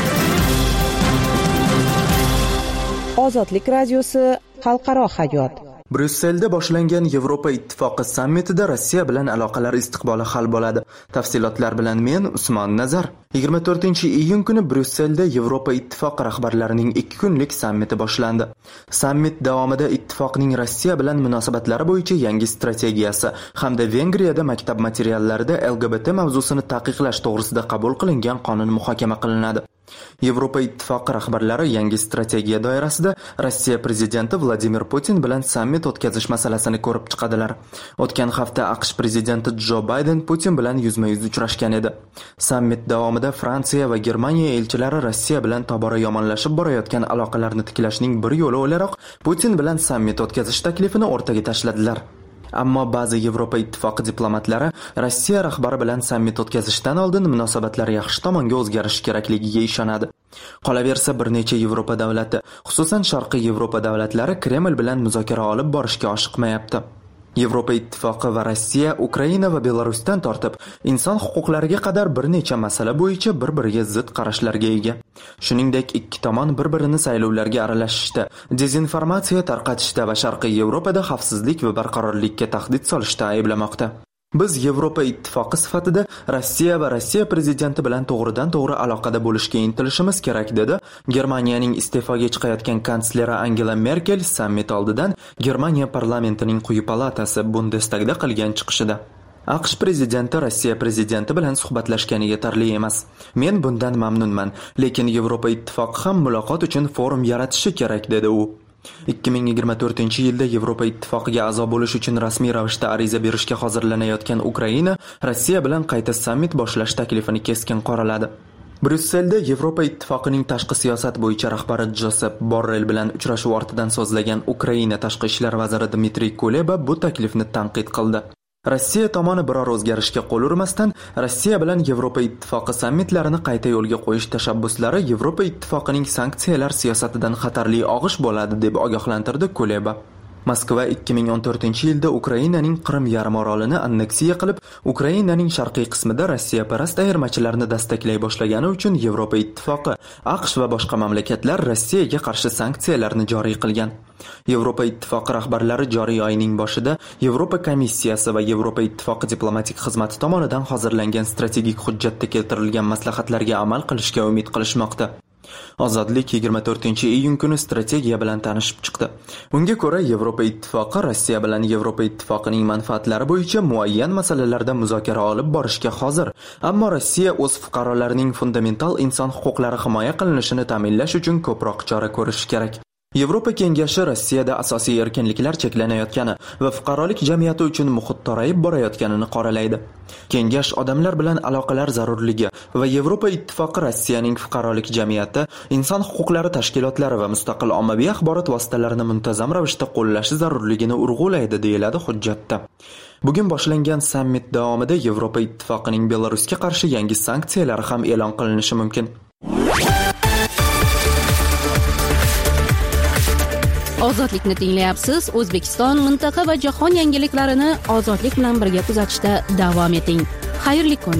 Ozodlik radiosi xalqaro hayot. Bryusselda boshlangan Yevropa Ittifoqi sammitida Rossiya bilan aloqalar istiqboli hal bo'ladi. Tafsilotlar bilan men Usmon Nazar. yigirma to'rtinchi iyun kuni Bryusselda Yevropa Ittifoqi rahbarlarining ikki kunlik sammiti boshlandi. Sammit davomida ittifoqning Rossiya bilan munosabatlari bo'yicha yangi strategiyasi hamda Vengriyada maktab materiallarida L G B T mavzusini taqiqlash to'g'risida qabul qilingan qonun muhokama qilinadi. Yevropa Ittifoqi rahbarlari yangi strategiya doirasida Rossiya prezidenti Vladimir Putin bilan sammit o'tkazish masalasini ko'rib chiqadilar. O'tgan hafta AQSh prezidenti Jo Bayden Putin bilan yuzma-yuz uchrashgan edi. Sammit davomida Fransiya va Germaniya elchilari Rossiya bilan tobora yomonlashib borayotgan aloqalarni tiklashning bir yo'li o'laroq Putin bilan sammit o'tkazish taklifini o'rtaga tashladilar. Ammo ba'zi Yevropa Ittifoqi diplomatlari Rossiya rahbari bilan sammit o'tkazishdan oldin munosabatlar yaxshi tomonga o'zgarishi kerakligiga ishonadi. Qolaversa, bir necha Yevropa davlati, xususan Sharqiy Yevropa davlatlari Kreml bilan muzokara olib borishga oshiqmayapti. Yevropa Ittifoqi va Rossiya Ukraina va Belarusdan tortib inson huquqlariga qadar bir necha masala bo'yicha bir-biriga zid qarashlarga ega. Shuningdek, ikki tomon bir-birini saylovlarga aralashishda, dezinformatsiya tarqatishda va Sharqiy Yevropada xavfsizlik va barqarorlikka tahdid solishda ayblamoqda. Biz Yevropa Ittifoqi sifatida Rossiya va Rossiya prezidenti bilan to'g'ridan-to'g'ri aloqada bo'lishga intilishimiz kerak, dedi Germaniyaning iste'foga chiqayotgan kansleri Angela Merkel sammit oldidan Germaniya parlamentining quyi palatasi Bundestagda qilgan chiqishida. AQSh prezidenti Rossiya prezidenti bilan suhbatlashgani yetarli emas. Men bundan mamnunman, lekin Yevropa Ittifoqi ham muloqot uchun forum yaratishi kerak, dedi u. ikki ming yigirma to'rtinchi yilda Yevropa Ittifoqiga a'zo bo'lish uchun rasmiy ravishda ariza berishga hozirlanayotgan Ukraina Rossiya bilan qayta sammit boshlash taklifini keskin qoraladi. Bryusselda Yevropa Ittifoqining tashqi siyosat bo'yicha rahbari Josep Borrell bilan uchrashuv ortidan so'zlagan Ukraina tashqi ishlar vaziri Dmitriy Kuleba bu taklifni tanqid qildi. Rossiya tomoni biror o'zgarishga qo'l urmasdan Rossiya bilan Yevropa Ittifoqi sammitlarini qayta yo'lga qo'yish tashabbuslari Yevropa Ittifoqining sanksiyalar siyosatidan xatarli og'ish bo'ladi, deb ogohlantirdi Kuleba. Moskva ikki ming o'n to'rtinchi yilda Ukrainaning Qrim yarimorolini anneksiya qilib, Ukrainaning sharqiy qismida Rossiya parast ayirmachilarni dastaklay boshlagani uchun Yevropa Ittifoqi, AQSh va boshqa mamlakatlar Rossiyaga qarshi sanksiyalarni joriy qilgan. Yevropa Ittifoqi rahbarlari joriy oyning boshida Yevropa komissiyasi va Yevropa Ittifoqi diplomatik xizmati tomonidan hozirlangan strategik hujjatda keltirilgan maslahatlarga amal qilishga umid qilishmoqda. Ozodlik yigirma to'rtinchi iyun kuni strategiya bilan tanishib chiqdi. Unga ko'ra, Yevropa Ittifoqi Rossiya bilan Yevropa Ittifoqining manfaatlari bo'yicha muayyan masalalarda muzokara olib borishga hozir. Ammo Rossiya o'z fuqarolarining fundamental inson huquqlari himoya qilinishini ta'minlash uchun ko'proq chora ko'rishi kerak. Yevropa Kengashi Rossiyada asosiy erkinliklar cheklanayotgani va fuqarolik jamiyati uchun muhit torayib borayotganini qoralaydi. Kengash odamlar bilan aloqalar zarurligi va Yevropa Ittifoqi Rossiyaning fuqarolik jamiyati, inson huquqlari tashkilotlari va mustaqil ommaviy axborot vositalarini muntazam ravishda qo'llashi zarurligini urg'ulaydi, deyiladi hujjatda. Bugun boshlangan sammit davomida Yevropa Ittifoqining Belarusga qarshi yangi sanksiyalari ham e'lon qilinishi mumkin. Ozodlikni tinglayapsiz. O'zbekiston, mintaqa va jahon yangiliklarini ozodlik bilan birga kuzatishda davom eting. Xayrli kun.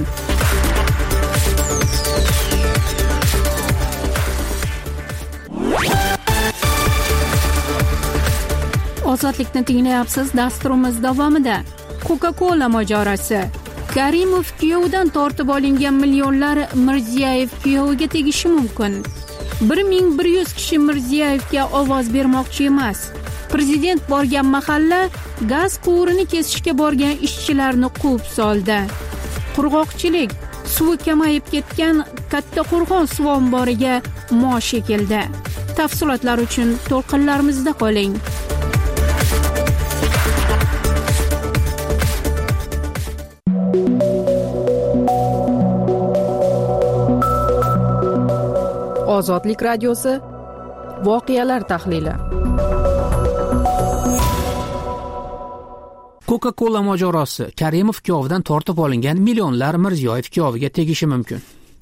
Ozodlikni tinglayapsiz. Dasturimiz davomida Coca-Cola mojarosi. Karimov kuyovidan tortib olingan millionlar Mirziyoyev kuyoviga tegishi mumkin. bir ming bir yuz kishi Mirziyevga ovoz bermoqchi emas. Prezident borgan mahalla gaz quvurini kesishga borgan ishchilarni quvib soldi. Qurg'oqchilik, suvi kamayib ketgan Kattaqo'rg'on suv omboriga mosh ekildi. Tafsilotlar uchun to'lqinlarimizda qoling. Ozodlik radiosi voqealar tahlili. Coca-Cola mojarosi. Karimov kuyovidan tortib olingan millionlar Mirziyoyev kuyoviga tegishi mumkin.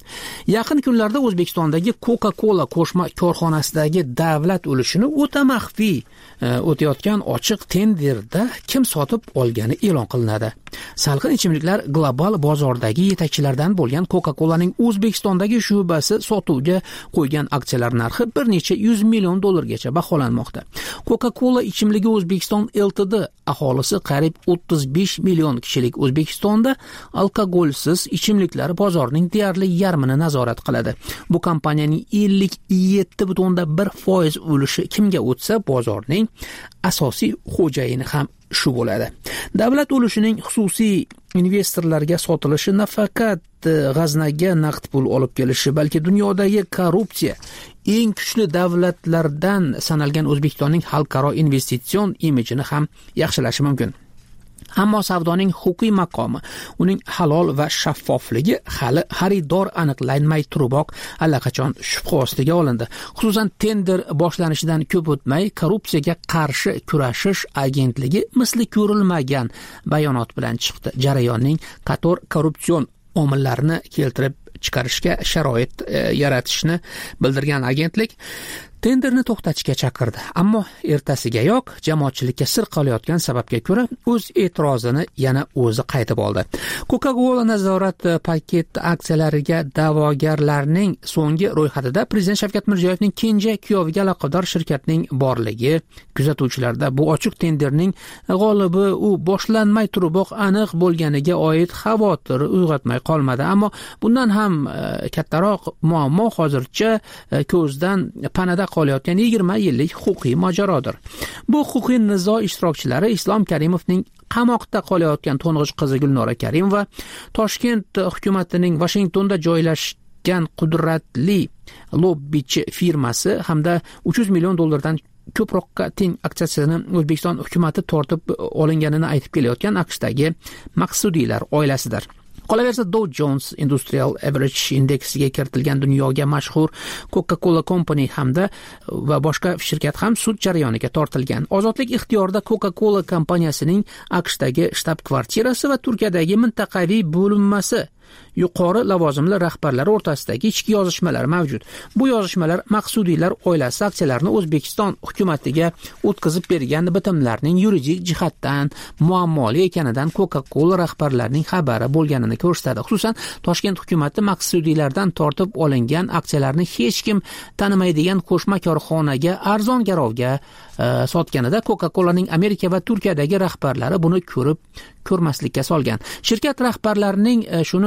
Yaqin kunlarda O'zbekistondagi Coca-Cola qo'shma korxonasidagi davlat ulushini o'ta maxfiy o'tayotgan ochiq tenderda kim sotib olgani e'lon qilinadi. Salqin ichimliklar global bozordagi yetakchilardan bo'lgan Coca-Colaning O'zbekistondagi shubasi sotuvga qo'ygan aksiyalar narxi bir necha yuz million dollargacha baholanmoqda. Coca-Cola ichimligi O'zbekiston Ltd aholisi qariyb o'ttiz besh million kishilik O'zbekistonda alkogolsiz ichimliklar bozorining deyarli yarmini nazorat qiladi. Bu kompaniyaning ellik yetti butun bir foiz ulushi kimga o'tsa, bozorning asosiy xo'jayini ham shu bo'ladi. Davlat ulushining xususiy investorlarga sotilishi nafaqat g'aznaga naqd pul olib kelishi, balki dunyodagi korrupsiya eng kuchli davlatlardan sanalgan O'zbekistonning xalqaro investitsion imijini ham yaxshilashi mumkin. Ammo savdoning huquqiy maqomi, uning halol va shaffofligi hali xaridor aniqlanmay turiboq allaqachon shubha ostiga olindi. Xususan, tender boshlanishidan ko'p o'tmay korrupsiyaga qarshi kurashish agentligi misli ko'rilmagan bayonot bilan chiqdi. Jarayonning qator korrupsion omillarini keltirib chiqarishga sharoit e, yaratishni bildirgan agentlik tenderni to'xtatishga chaqirdi. Ammo ertasigayoq jamoatchilikka sir qolayotgan sababga ko'ra o'z e'tirozini yana o'zi qaytib oldi. Coca-Cola nazorat paket aksiyalariga da'vogarlarning so'nggi ro'yxatida Prezident Shavkat Mirziyoyevning kenja kuyoviga aloqador shirkatning borligi, kuzatuvchilarda bu ochiq tenderning g'olibi u boshlanmay turiboq aniq bo'lganiga oid xavotir uyg'otmay qolmadi. Ammo bundan ham kattaroq muammo hozircha ko'zdan panada qolayotgan yigirma yillik huquqiy mojarodir. Bu huquqiy nizo ishtirokchilari Islom Karimovning qamoqda qolayotgan to'ng'ich qizi Gulnora Karimova, Toshkent hukumatining Washingtonda joylashgan qudratli lobbichi firmasi hamda uch yuz million dollardan ko'proqqa teng aksiyasini O'zbekiston hukumati tortib olinganini aytib kelayotgan AQShdagi maqsudiylar oilasidir. Qolaversa, Dow Jones Industrial Average indeksiga kiritilgan dunyoga mashhur Coca-Cola Company hamda va boshqa shirkat ham sud jarayoniga tortilgan. Ozodlik ixtiyorida Coca-Cola kompaniyasining AQShdagi shtab-kvartirasi va Turkiyadagi mintaqaviy bo'linmasi yuqori lavozimli rahbarlar o'rtasidagi ichki yozishmalar mavjud. Bu yozishmalar maqsudiylar oilasi aksiyalarini O'zbekiston hukumatiga o'tkazib bergan bitimlarning yuridik jihatdan muammoli ekanidan Coca-Cola rahbarlarining xabari bo'lganini ko'rsatadi. Xususan, Toshkent hukumati maqsudiylardan tortib olingan aksiyalarni hech kim tanimaydigan qo'shma korxonaga arzon garovga e, sotganida Coca-Colaning Amerika va Turkiyadagi rahbarlari buni ko'rib ko'rmaslikka solgan. Shirkat rahbarlarining e, shuni e,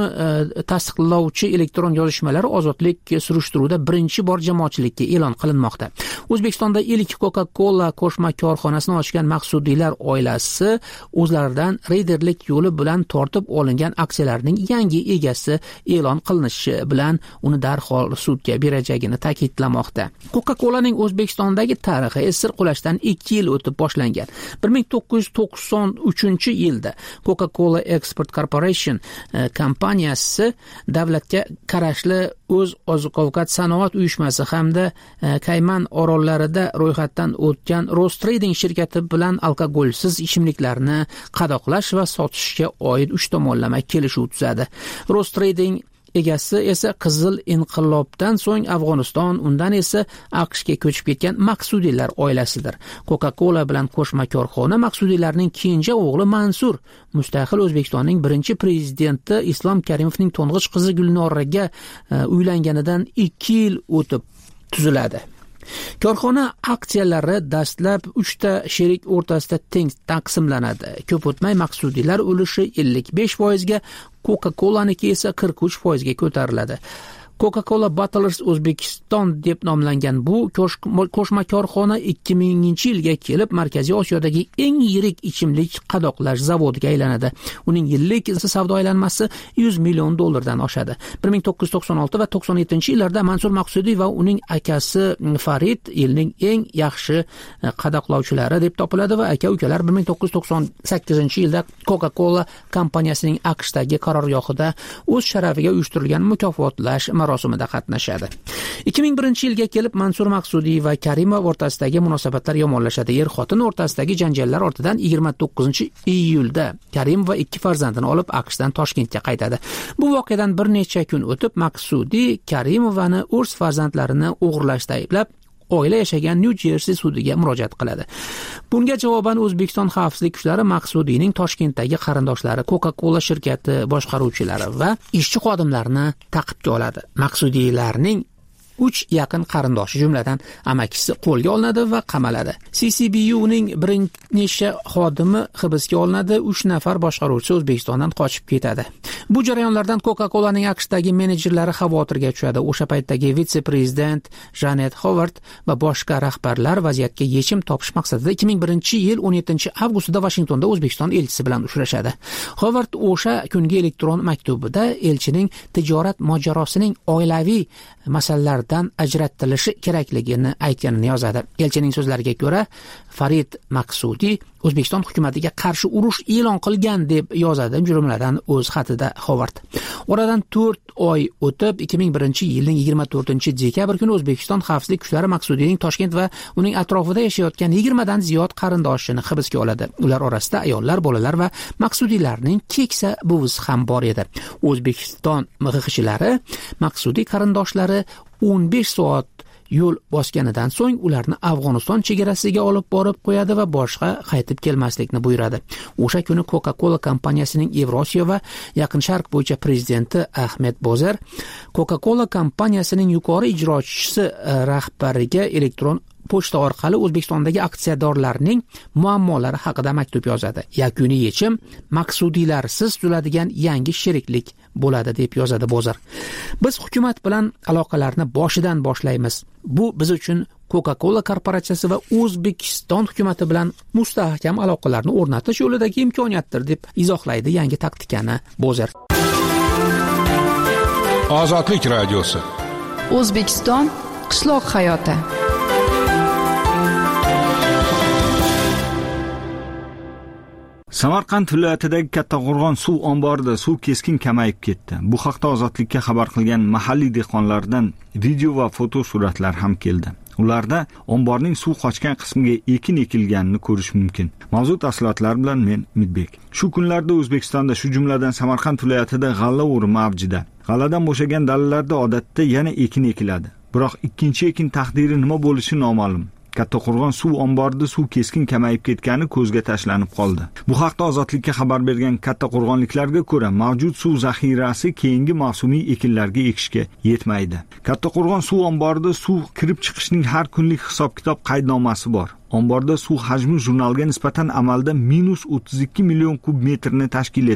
tasdiqlovchi elektron yozishmalari ozodlik surishtiruvida birinchi bor jamoatchilikka e'lon qilinmoqda. O'zbekistonda ilk Coca-Cola qo'shma korxonasini ochgan Maqsudiylar oilasi o'zlaridan reyderlik yo'li bilan tortib olingan aksiyalarning yangi egasi e'lon qilinishi bilan uni darhol sudga berajagini ta'kidlamoqda. Coca-Colaning O'zbekistondagi tarixi esir qulashdan ikki yil o'tib boshlangan. bir ming to'qqiz yuz to'qson uchinchi yilda Coca-Cola Export Corporation kompaniyasi davlatga qarashli o'z oziq-ovqat sanoat uyushmasi hamda Kayman orollarida ro'yxatdan o'tgan Rostrading shirkati bilan alkogolsiz ichimliklarni qadoqlash va sotishga oid uch tomonlama kelishuv tuzadi. Rostrading egasi esa Qizil inqilobdan so'ng Afg'oniston, undan esa AQShga ko'chib ketgan Maqsudiylar oilasidir. Coca-Cola bilan qo'shma korxona Maqsudiylarning kenja o'g'li Mansur, mustaqil O'zbekistonning birinchi prezidenti Islom Karimovning to'ng'ich qizi Gulnoraga uylanganidan ikki yil o'tib tuziladi. Korxona aksiyalari dastlab uchta sherik o'rtasida teng taqsimlanadi. Ko'p o'tmay Maqsudiylar ulushi ellik besh foizga, Coca-Cola'niki esa qirq uch foizga ko'tariladi. Coca-Cola Bottlers O'zbekiston deb nomlangan bu qo'shma korxona ikki minginchi yilga kelib Markaziy Osiyodagi eng yirik ichimlik qadoqlash zavodiga aylanadi. Uning yillik savdo aylanmasi yuz million dollardan oshadi. bir ming to'qqiz yuz to'qson olti va to'qson yettinchi yillarda Mansur Maqsudiy va uning akasi Farid yilning eng yaxshi qadoqlovchilari deb topiladi va aka-ukalar bir ming to'qqiz yuz to'qson sakkizinchi yilda Coca-Cola kompaniyasining AQShdagi qarorgohida o'z sharafiga uyushtirilgan mukofotlash marosimida qatnashadi. ikki ming birinchi yilga kelib Mansur Maqsudiy va Karimov o'rtasidagi munosabatlar yomonlashadi. Er-xotin o'rtasidagi janjallar ortidan yigirma to'qqizinchi iyulda Karim va ikki farzandini olib AQShdan Toshkentga qaytadi. Bu voqeadan bir necha kun o'tib Maqsudiy Karimovani o'z farzandlarini o'g'irlashda ayblab oila yashagan New Jersey sudiga murojaat qiladi. Bunga javoban O'zbekiston xavfsizlik kuchlari Maqsudiyning Toshkentdagi qarindoshlari, Coca-Cola shirkati boshqaruvchilari va ishchi xodimlarini ta'qibga oladi. Maqsudiylarning uch yaqin qarindoshi, jumladan amakisi qo'lga olinadi va qamaladi. C C B U'ning bir necha xodimi hibsga olinadi, uch nafar boshqaruvchi O'zbekistondan qochib ketadi. Bu jarayonlardan Coca-Colaning AQShdagi menejerlari xavotirga tushadi. O'sha paytdagi vitse-prezident Janet Howard va boshqa rahbarlar vaziyatga yechim topish maqsadida ikki ming birinchi yil o'n yettinchi avgustda Washingtonda O'zbekiston elchisi bilan uchrashadi. Howard o'sha kungi elektron maktubida elchining tijorat mojarosining oilaviy masalalardan ajratilishi kerakligini aytganini yozadi. Elchining so'zlariga ko'ra, Farid Maqsudiy O'zbekiston hukumatiga qarshi urush e'lon qilgan deb yozadi, jumladan o'z xatida Howard. Oradan to'rt oy o'tib ikki ming birinchi yilning yigirma to'rtinchi dekabr kuni O'zbekiston xavfsizlik kuchlari Maqsudiyning Toshkent va uning atrofida yashayotgan yigirmadan ziyod qarindoshini hibsga oladi. Ular orasida ayollar, bolalar va Maqsudiylarning keksa buvisi ham bor edi. O'zbekiston M X Xchilari Maqsudiy qarindoshlari o'n besh soat yo'l bosganidan so'ng ularni Afg'oniston chegarasiga olib borib qo'yadi va boshqa qaytib kelmaslikni buyuradi. O'sha kuni Coca-Cola kompaniyasining Yevrosiyo va Yaqin Sharq bo'yicha prezidenti Ahmed Bozer Coca-Cola kompaniyasining yuqori ijrochisi rahbariga elektron pochta orqali O'zbekistondagi aksiyadorlarning muammolari haqida maktub yozadi. Yakuniy yechim Maqsudiylarsiz tuziladigan yangi sheriklik bo'ladi deb yozadi Bozor. Biz hukumat bilan aloqalarni boshidan boshlaymiz. Bu biz uchun Coca-Cola korporatsiyasi va O'zbekiston hukumati bilan mustahkam aloqalarni o'rnatish yo'lidagi imkoniyatdir deb izohlaydi yangi taktikani Bozor. Ozodlik radiosi. O'zbekiston qishloq hayoti. Samarqand viloyatidagi Kattaqo'rg'on suv omborida suv keskin kamayib ketdi. Bu haqda Ozodlikka xabar qilgan mahalliy dehqonlardan video va foto suratlar ham keldi. Ularda omborning suv qochgan qismiga ekin ekilganini ko'rish mumkin. Mavzu tafsilotlar bilan men Midbek. Shu kunlarda O'zbekistonda, shu jumladan Samarqand viloyatida g'alla o'rimi avjida. G'alladan bo'shagan dalalarda odatda yana ekin ekiladi. Biroq ikkinchi ekin taqdiri nima bo'lishi noma'lum. Kattaqo'rg'on suv omborida suv keskin kamayib ketgani ko'zga tashlanib qoldi. Bu haqda Ozodlikka xabar bergan kattaqo'rg'onliklarga ko'ra, mavjud suv zaxirasi keyingi mavsumiy ekinlarga ekishga yetmaydi. Kattaqo'rg'on suv omborida suv kirib chiqishning har kunlik hisob-kitob qaydnomasi bor. Omborda suv hajmi jurnalga nisbatan amalda minus o'ttiz ikki million kub metrni tashkil etadi.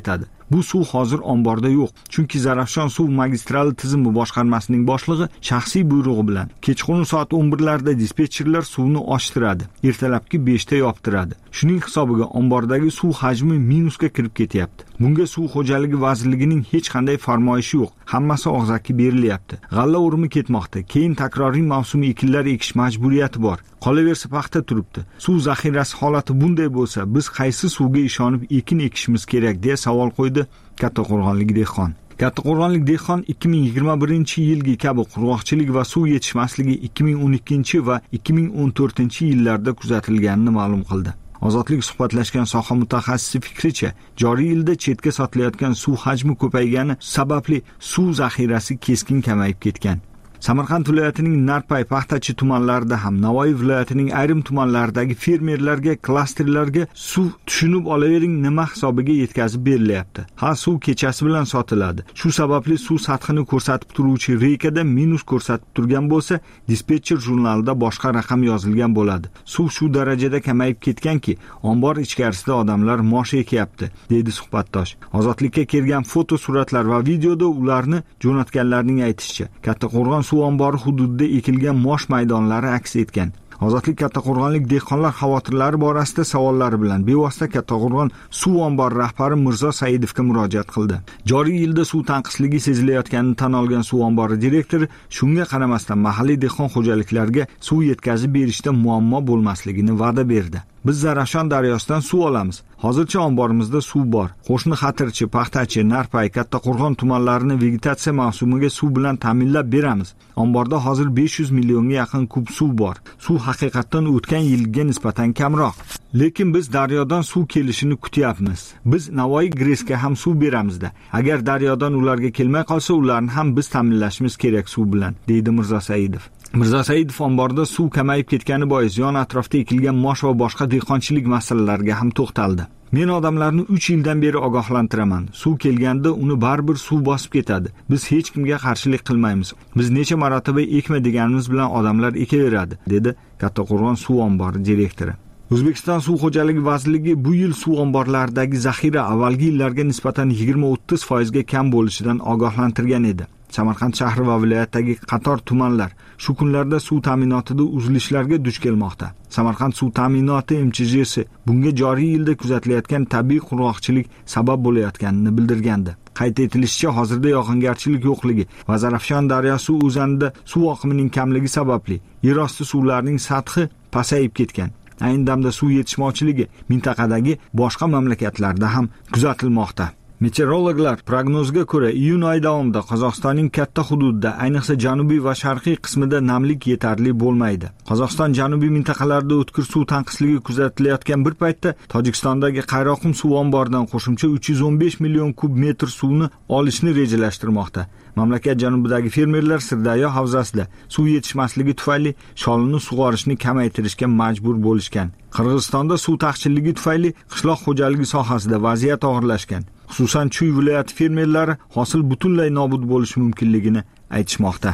Bu suv hozir omborda yo'q, chunki Zarafshon suv magistrali tizimi boshqarmasining boshlig'i shaxsiy buyrug'i bilan kechqurun soat o'n birlarda dispetcherlar suvni ochtiradi, ertalabki beshda yoptiradi. Shuning hisobiga ombordagi suv hajmi minusga kirib ketyapti. Bunga suv xo'jaligi vazirligining hech qanday farmoyishi yo'q. Hammasi og'zaki berilyapti. G'alla o'rimi ketmoqda. Keyin takroriy mavsumiy ekinlar ekish majburiyati bor. Qolaversa paxta turibdi. Suv zaxirasi holati bunday bo'lsa, biz qaysi suvga ishonib ekin ekishimiz kerak deya savol qo'ydi Kattaqo'rg'onlik dehqon. Kattaqo'rg'onlik dehqon ikki ming yigirma birinchi yilgi kabi qurg'oqchilik va suv yetishmasligi ikki ming o'n ikkinchi va ikki ming o'n to'rtinchi yillarda kuzatilganini ma'lum qildi. Ozodlik suhbatlashgan soha mutaxassisi fikricha, joriy yilda chetga sotilayotgan suv hajmi ko'paygani sababli suv zaxirasi keskin kamayib ketgan. Samarqand viloyatining Narpay, Paxtachi tumanlarida ham Navoiy viloyatining ayrim tumanlaridagi fermerlarga, klasterlarga suv tushunib olavering nima hisobiga yetkazib berilyapti. Ha, suv kechasi bilan sotiladi. Shu sababli suv sathini ko'rsatib turuvchi reykada minus ko'rsatib turgan bo'lsa, dispetcher jurnalida boshqa raqam yozilgan bo'ladi. Suv shu darajada kamayib ketganki, ombor ichkarisida odamlar mosh ekyapti, dedi suhbatdosh. Ozodlikka kelgan foto suratlar va videoda ularni jo'natganlarning aytishicha, Kattaqo'rg'on suv ombori hududida ekilgan mosh maydonlari aks etgan. Ozodlik Kattaqo'rg'onlik dehqonlar xavotirlari borasida savollari bilan bevosita Kattaqo'rg'on suv ombori rahbari Mirzo Saidovga murojaat qildi. Joriy yilda suv tanqisligi sezilayotganini tan olgan suv ombori direktori shunga qaramasdan mahalliy dehqon xo'jaliklariga suv yetkazib berishda muammo bo'lmasligini va'da berdi. Biz Zarafshon daryosidan suv olamiz. Hozircha omborimizda suv bor. Qo'shni Xatirchi, Paxtachi, Narpay, Kattaqo'rg'on tumanlarini vegetatsiya mavsumiga suv bilan ta'minlab beramiz. Omborda hozir besh yuz millionga yaqin kub suv bor. Suv haqiqatan o'tgan yilga nisbatan kamroq. Lekin biz daryodan suv kelishini kutyapmiz. Biz Navoiy Gresga ham suv beramizda. Agar daryodan ularga kelmay qolsa, ularni ham biz ta'minlashimiz kerak suv bilan, deydi Mirzo Saidov. Mirzo Saidov omborda suv kamayib ketgani bois yon atrofda ekilgan mosh va boshqa dehqonchilik masalalariga ham to'xtaldi. Men odamlarni uch yildan beri ogohlantiraman. Suv kelganda uni baribir suv bosib ketadi. Biz hech kimga qarshilik qilmaymiz. Biz necha marotaba ekma deganimiz bilan odamlar ekaveradi, dedi Kattaqo'rg'on suv ombori direktori. O'zbekiston suv xo'jaligi vazirligi bu yil suv omborlaridagi zaxira avvalgi yillarga nisbatan yigirma o'ttiz foiz ga kam bo'lishidan ogohlantirgan edi. Samarqand shahri va viloyatdagi qator tumanlar shu kunlarda suv ta'minotida uzilishlarga duch kelmoqda. Samarqand suv ta'minoti M Ch Jsi bunga joriy yilda kuzatilayotgan tabiiy qurg'oqchilik sabab bo'layotganini bildirgandi. Qayd etilishicha, hozirda yog'ingarchilik yo'qligi va Zarafshon daryosi o'zanida suv oqimining kamligi sababli yerosti suvlarining sathi pasayib ketgan. Ayni damda suv yetishmovchiligi mintaqadagi boshqa mamlakatlarda ham kuzatilmoqda. Meteorologlar prognozga ko'ra iyun oyi davomida Qozog'istonning katta hududida, ayniqsa janubiy va sharqiy qismida namlik yetarli bo'lmaydi. Qozog'iston janubiy mintaqalarida o'tkir suv tanqisligi kuzatilayotgan bir paytda Tojikistondagi Qayroqum suv omboridan qo'shimcha uch yuz o'n besh million kub metr suvni olishni rejalashtirmoqda. Mamlakat janubidagi fermerlar Sirdaryo havzasida suv yetishmasligi tufayli sholini sug'orishni kamaytirishga majbur bo'lishgan. Qirg'izistonda suv taqchilligi tufayli qishloq xo'jaligi sohasida vaziyat og'irlashgan. Xususan Chuy viloyati fermerlari hosil butunlay nobud bo'lishi mumkinligini aytishmoqda.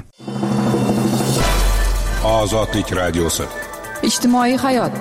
Ozodlik radiosi. Ijtimoiy hayot.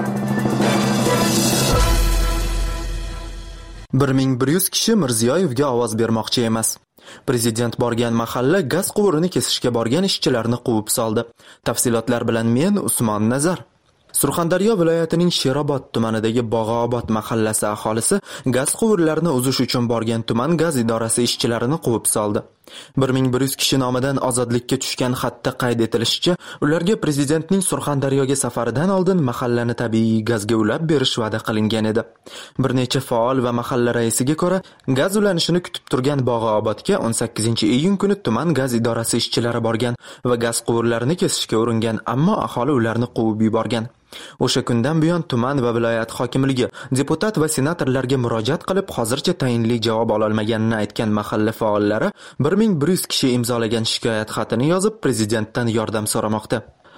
bir ming bir yuz kishi Mirziyoyevga ovoz bermoqchi emas. Prezident borgan mahalla gaz quvurini kesishga borgan ishchilarni quvib soldi. Tafsilotlar bilan men Usmon Nazar. Surxondaryo viloyatining Sherobod tumanidagi Bog'obod mahallasi aholisi gaz quvurlarini uzish uchun borgan tuman gaz idorasi ishchilarini quvib soldi. bir ming bir yuz kishi nomidan ozodlikka tushgan xatda qayd etilishicha, ularga prezidentning Surxondaryoga safaridan oldin mahallani tabiiy gazga ulab berish va'da qilingan edi. Bir necha faol va mahalla raisiga ko'ra, gaz ulanishini kutib turgan Bog'obodga o'n sakkizinchi iyun kuni tuman gaz idorasi ishchilari borgan va gaz quvurlarini kesishga uringan, ammo aholi ularni quvib yuborgan. O'sha kundan buyon tuman va viloyat hokimligi deputat va senatorlarga murojaat qilib, hozircha tayinli javob ololmaganini aytgan mahalla faollari bir ming bir yuz kishi imzolagan shikoyat xatini yozib prezidentdan yordam so'ramoqda.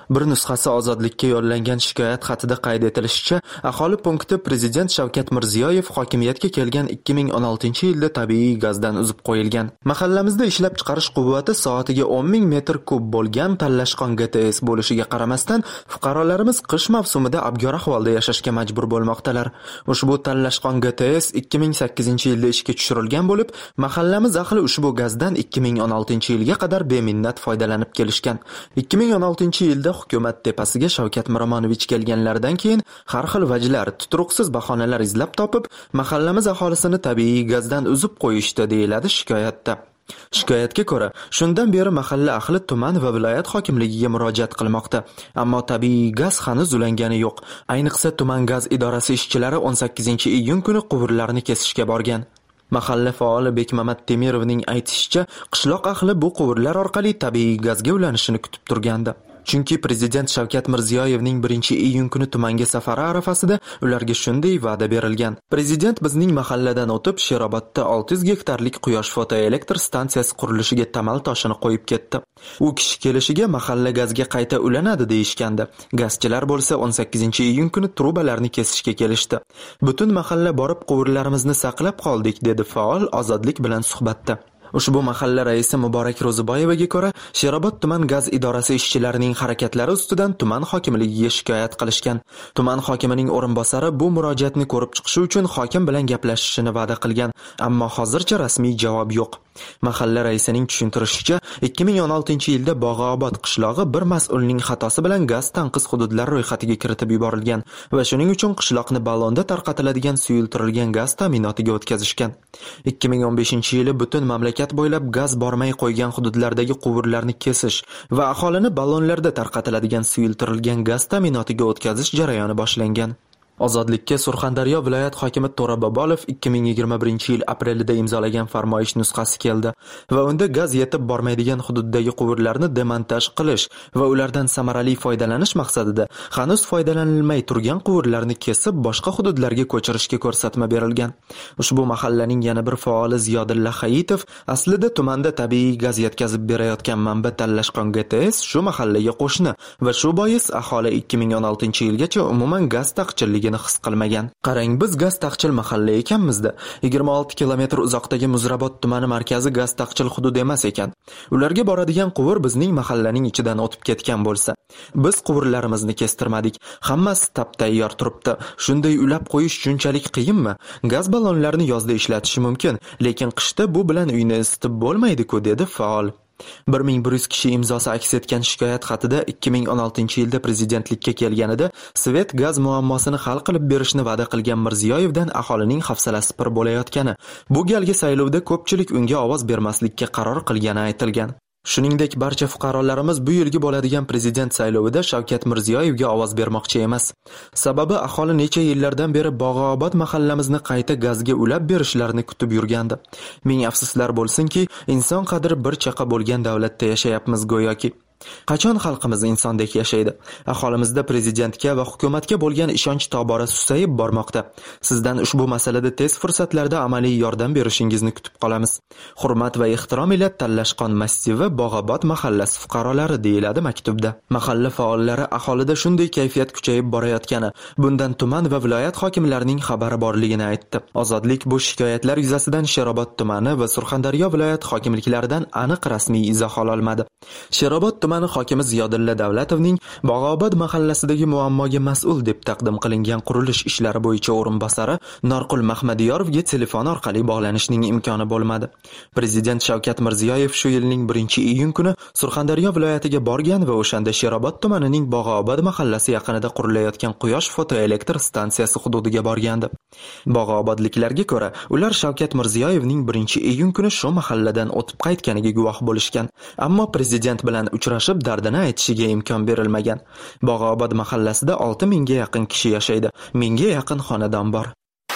Bir nusxasi Ozodlikka yo'llangan shikoyat xatida qayd etilishicha, aholi punkti Prezident Shavkat Mirziyoyev hokimiyatga kelgan ikki ming o'n oltinchi yilda tabiiy gazdan uzib qo'yilgan. Mahallamizda ishlab chiqarish quvvati soatiga o'n ming metr kub bo'lgan Tallashqon G T S bo'lishiga qaramasdan, fuqarolarimiz qish mavsumida abgor ahvolda yashashga majbur bo'lmoqdalar. Ushbu Tallashqon G T S ikki ming sakkizinchi yilda ishga tushirilgan bo'lib, mahallamiz ahli ushbu gazdan ikki ming o'n oltinchi yilga qadar beminnat foydalanib kelishgan. ikki ming o'n oltinchi yilda hukumat tepasiga Shavkat Miromonovich kelganlaridan keyin har xil vajlar, tuturuqsiz bahonalar izlab topib, mahallamiz aholisini tabiiy gazdan uzib qo'yishdi, deyiladi shikoyatda. Shikoyatga ko'ra, shundan beri mahalla ahli tuman va viloyat hokimligiga murojaat qilmoqda, ammo tabiiy gaz hanuz ulangani yo'q. Ayniqsa tuman gaz idorasi ishchilari o'n sakkizinchi iyun kuni quvurlarni kesishga borgan. Mahalla faoli Bekmamat Temirovning aytishicha, qishloq ahli bu quvurlar orqali tabiiy gazga ulanishini kutib turgandi. Chunki Prezident Shavkat Mirziyoyevning birinchi iyun kuni tumanga safari arafasida ularga shunday va'da berilgan. Prezident bizning mahalladan o'tib Sherobodda olti yuz gektarlik quyosh fotoelektr stansiyasi qurilishiga tamal toshini qo'yib ketdi. U kishi kelishiga mahalla gazga qayta ulanadi deyishgandi. Gazchilar bo'lsa o'n sakkizinchi iyun kuni trubalarni kesishga kelishdi. Butun mahalla borib quvurlarimizni saqlab qoldik, dedi faol Ozodlik bilan suhbatda. Ushbu mahalla raisi Muborak Ro'ziboyevaga ko'ra, Sherobod tuman gaz idorasi ishchilarining harakatlari ustidan tuman hokimligiga shikoyat qilishgan. Tuman hokimining o'rinbosari bu murojaatni ko'rib chiqishi uchun hokim bilan gaplashishini va'da qilgan, ammo hozircha rasmiy javob yo'q. Mahalla raisining tushuntirishicha, ikki ming o'n oltinchi yilda Bog'obod qishlog'i bir mas'ulning xatosi bilan gaz tanqis hududlar ro'yxatiga kiritib yuborilgan va shuning uchun qishloqni ballonda tarqatiladigan suyultirilgan gaz ta'minotiga o'tkazishgan. ikki ming o'n beshinchi yili butun mamlakat bo'ylab gaz bormay qo'ygan hududlardagi quvurlarni kesish va aholini ballonlarda tarqatiladigan suyultirilgan gaz ta'minotiga o'tkazish jarayoni boshlangan. Ozodlikka Surxondaryo viloyat hokimi To'ra Bobolov ikki ming yigirma birinchi yil aprelida imzolagan farmoyish nusxasi keldi va unda gaz yetib bormaydigan hududdagi quvurlarni demontaj qilish va ulardan samarali foydalanish maqsadida hanuz foydalanilmay turgan quvurlarni kesib boshqa hududlarga ko'chirishga ko'rsatma berilgan. Ushbu mahallaning yana bir faoli Ziyodilla Hayitov aslida tumanda tabiiy gaz yetkazib berayotgan manba Tallashqon G T S shu mahallaga qo'shni va shu bois aholi ikki ming o'n oltinchi yilgacha umuman gaz taqchilligi his qilmagan. Qarang, biz gaz taqchil mahalla ekanmizda. yigirma olti kilometr uzoqdagi Muzrabot tumani markazi gaz taqchil hudud emas ekan. Ularga boradigan quvur bizning mahallaning ichidan o'tib ketgan bo'lsa, biz quvurlarimizni kestirmadik. Hammasi tap-tayyor turibdi. Shunday ulab qo'yish shunchalik qiyinmi? Gaz ballonlarini yozda ishlatish mumkin, lekin qishda bu bilan uyni isitib bo'lmaydi-ku, dedi faol. bir ming bir yuz kishi imzosi aks etgan shikoyat xatida ikki ming o'n oltinchi yilda prezidentlikka kelganida Svet gaz muammosini hal qilib berishni va'da qilgan Mirziyoyevdan aholining hafsalasi pir bo'layotgani, bu galgi saylovda ko'pchilik unga ovoz bermaslikka qaror qilgani aytilgan. Shuningdek, barcha fuqarolarimiz bu yilgi bo'ladigan prezident saylovida Shavkat Mirziyoyevga ovoz bermoqchi emas. Sababi aholi necha yillardan beri Bog'obod mahallamizni qayta gazga ulab berishlarini kutib yurgandi. Ming afsuslar bo'lsinki, inson qadri bir chaqa bo'lgan davlatda yashayapmiz go'yoki. Qachon xalqimiz insondek yashaydi? Aholimizda prezidentga va hukumatga bo'lgan ishonch tobora susayib bormoqda. Sizdan ushbu masalada tez fursatlarda amaliy yordam berishingizni kutib qolamiz. Hurmat va ehtirom ila Tallashqon massivi Bog'obod mahallasi fuqarolari, deyiladi maktubda. Mahalla faollari aholida shunday kayfiyat kuchayib borayotgani, bundan tuman va viloyat hokimlarining xabari borligini aytdi. Ozodlik bu shikoyatlar yuzasidan Sherobod tumani va Surxondaryo viloyat hokimliklaridan aniq rasmiy izoh ololmadi. Sherobod tumani hokimi Ziyodilla Davlatovning Bog'obod mahallasidagi muammoga mas'ul deb taqdim qilingan qurilish ishlari bo'yicha o'rinbosari Norqul Mahmadiyorovga telefon orqali bog'lanishning imkoni bo'lmadi. Prezident Shavkat Mirziyoyev shu yilning birinchi iyun kuni Surxondaryo viloyatiga borgan va o'shanda Sherobod tumanining Bog'obod mahallasi yaqinida qurilayotgan quyosh fotoelektr stansiyasi hududiga borgandi. Bog'obodliklarga ko'ra, ular Shavkat Mirziyoyevning birinchi iyun kuni shu mahalladan o'tib qaytganiga guvoh bo'lishgan, ammo prezident bilan uchrashib dardini aytishiga imkon berilmagan. Bog'obod mahallasida olti mingga yaqin kishi yashaydi. Mingga yaqin xonadon bor.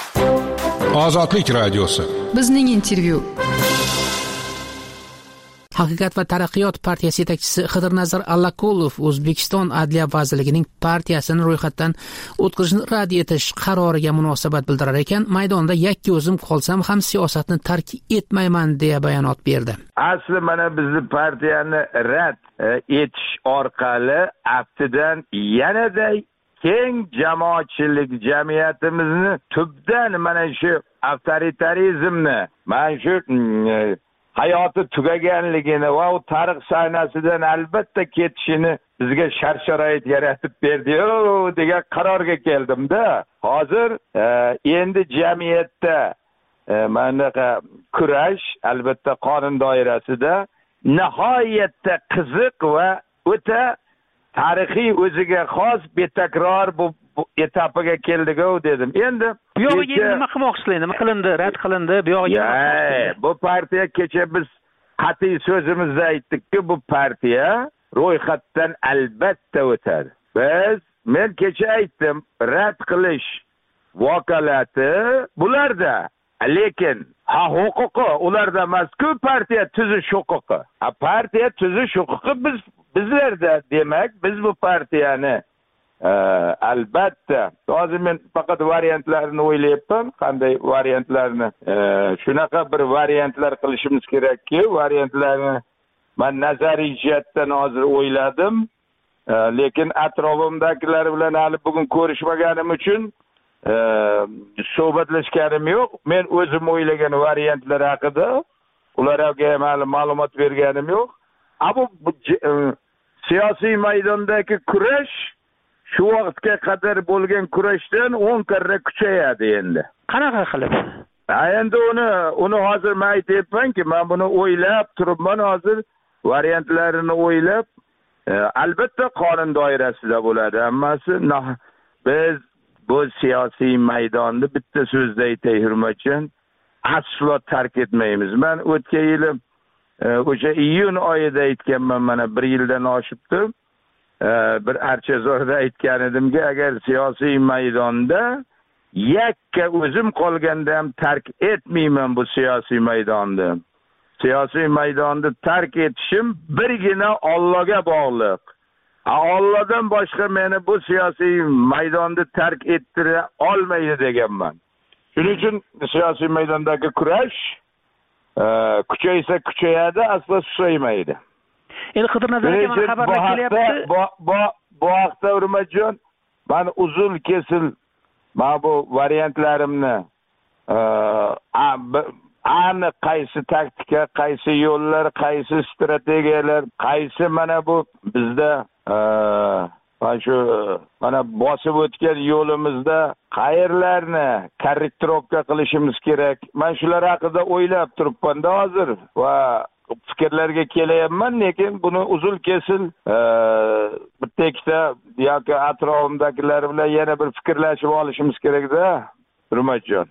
Ozodlik radiosi. Bizning intervyu. Haqiqat va taraqqiyot partiyasi yetakchisi Xidirnazar Allakulov O'zbekiston Adliya vazirligining partiyasini ro'yxatdan o'tkazishni rad etish qaroriga munosabat bildirar ekan, maydonda yakka o'zim qolsam ham siyosatni tark etmayman deya bayonot berdi. Asli mana bizni partiyani rad etish orqali aftidan yanada keng jamoatchilik jamiyatimizni tubdan mana shu avtoritarizmni, mana shu hayoti tugaganligini va u tarix sahnasidan albatta ketishini bizga shart-sharoit yaratib berdi-yu degan qarorga keldim-da. Hozir e, endi jamiyatda e, manaqa kurash albatta qonun doirasida nihoyatda qiziq va o'ta tarixiy o'ziga xos betakror bu etapiga keldik-ku dedim. Endi bu yo'g'iga nima qilmoqchilar? Nima qilindi? Rad qilindi. Bu yo'g'iga bu partiya kecha biz qat'iy so'zimizda aytdik-ku, bu partiya ro'yxatdan albatta o'tadi. Biz men kecha aytdim, rad qilish vakolati bularda, lekin ha huquqi ularda emas-ku, partiya tuzish huquqi. Ha partiya tuzish huquqi biz bizlarda, demak biz bu partiyani e, albatta hozir men faqat variantlarini o'ylayapman, qanday variantlarni e, shunaqa bir variantlar qilishimiz kerakki, variantlarni men nazariy jihatdan hozir o'yladim, e, lekin atrofimdagilar bilan hali bugun ko'rishmaganim uchun e, suhbatlashganim yo'q. Men o'zim o'ylagan variantlar haqida ularga ham hali ma'lumot berganim yo'q. Bu e, siyosiy maydondagi kurash shu vaqtga qadar bo'lgan kurashdan o'n karra kuchayadi endi. Qanaqa qilib? Ha endi uni uni hozir men aytayapmanki, men buni o'ylab turibman, hozir variantlarini o'ylab, e, albatta qonun doirasida bo'ladi hammasi. Biz bu siyosiy maydonni bitta so'zda aytay hurmatjon, aslo tark etmaymiz. Men o'tgan yili o'sha iyun oyida aytganman, mana bir yildan oshibdi. Bir Archazorda aytgan edimki, agar siyosiy maydonda yakka o'zim qolganda ham tark etmayman bu siyosiy maydonni. Siyosiy maydonni tark etishim birgina Allohga bog'liq. Allohdan boshqa meni bu siyosiy maydonni tark ettira olmaydi deganman. Shuning uchun siyosiy maydondagi kurash kuchaysa kuchayadi, aslo susaymaydi. Endi Xidirnazar aka mana xabarlar kelyapti. Bu bu bu haqda Hurmatjon, men uzun kesil mana bu variantlarimni aniq qaysi taktika, qaysi yo'llar, qaysi strategiyalar, qaysi mana bu bizda mana shu mana bosib o'tgan yo'limizda qayerlarni korrektirovka qilishimiz kerak. Men shular haqida o'ylab turibman-da hozir va fikrlarga kelyapman, lekin buni uzun kesil bitta ikkita yoki atrofimdagilar bilan yana bir fikrlashib olishimiz kerak-da, Hurmatjon.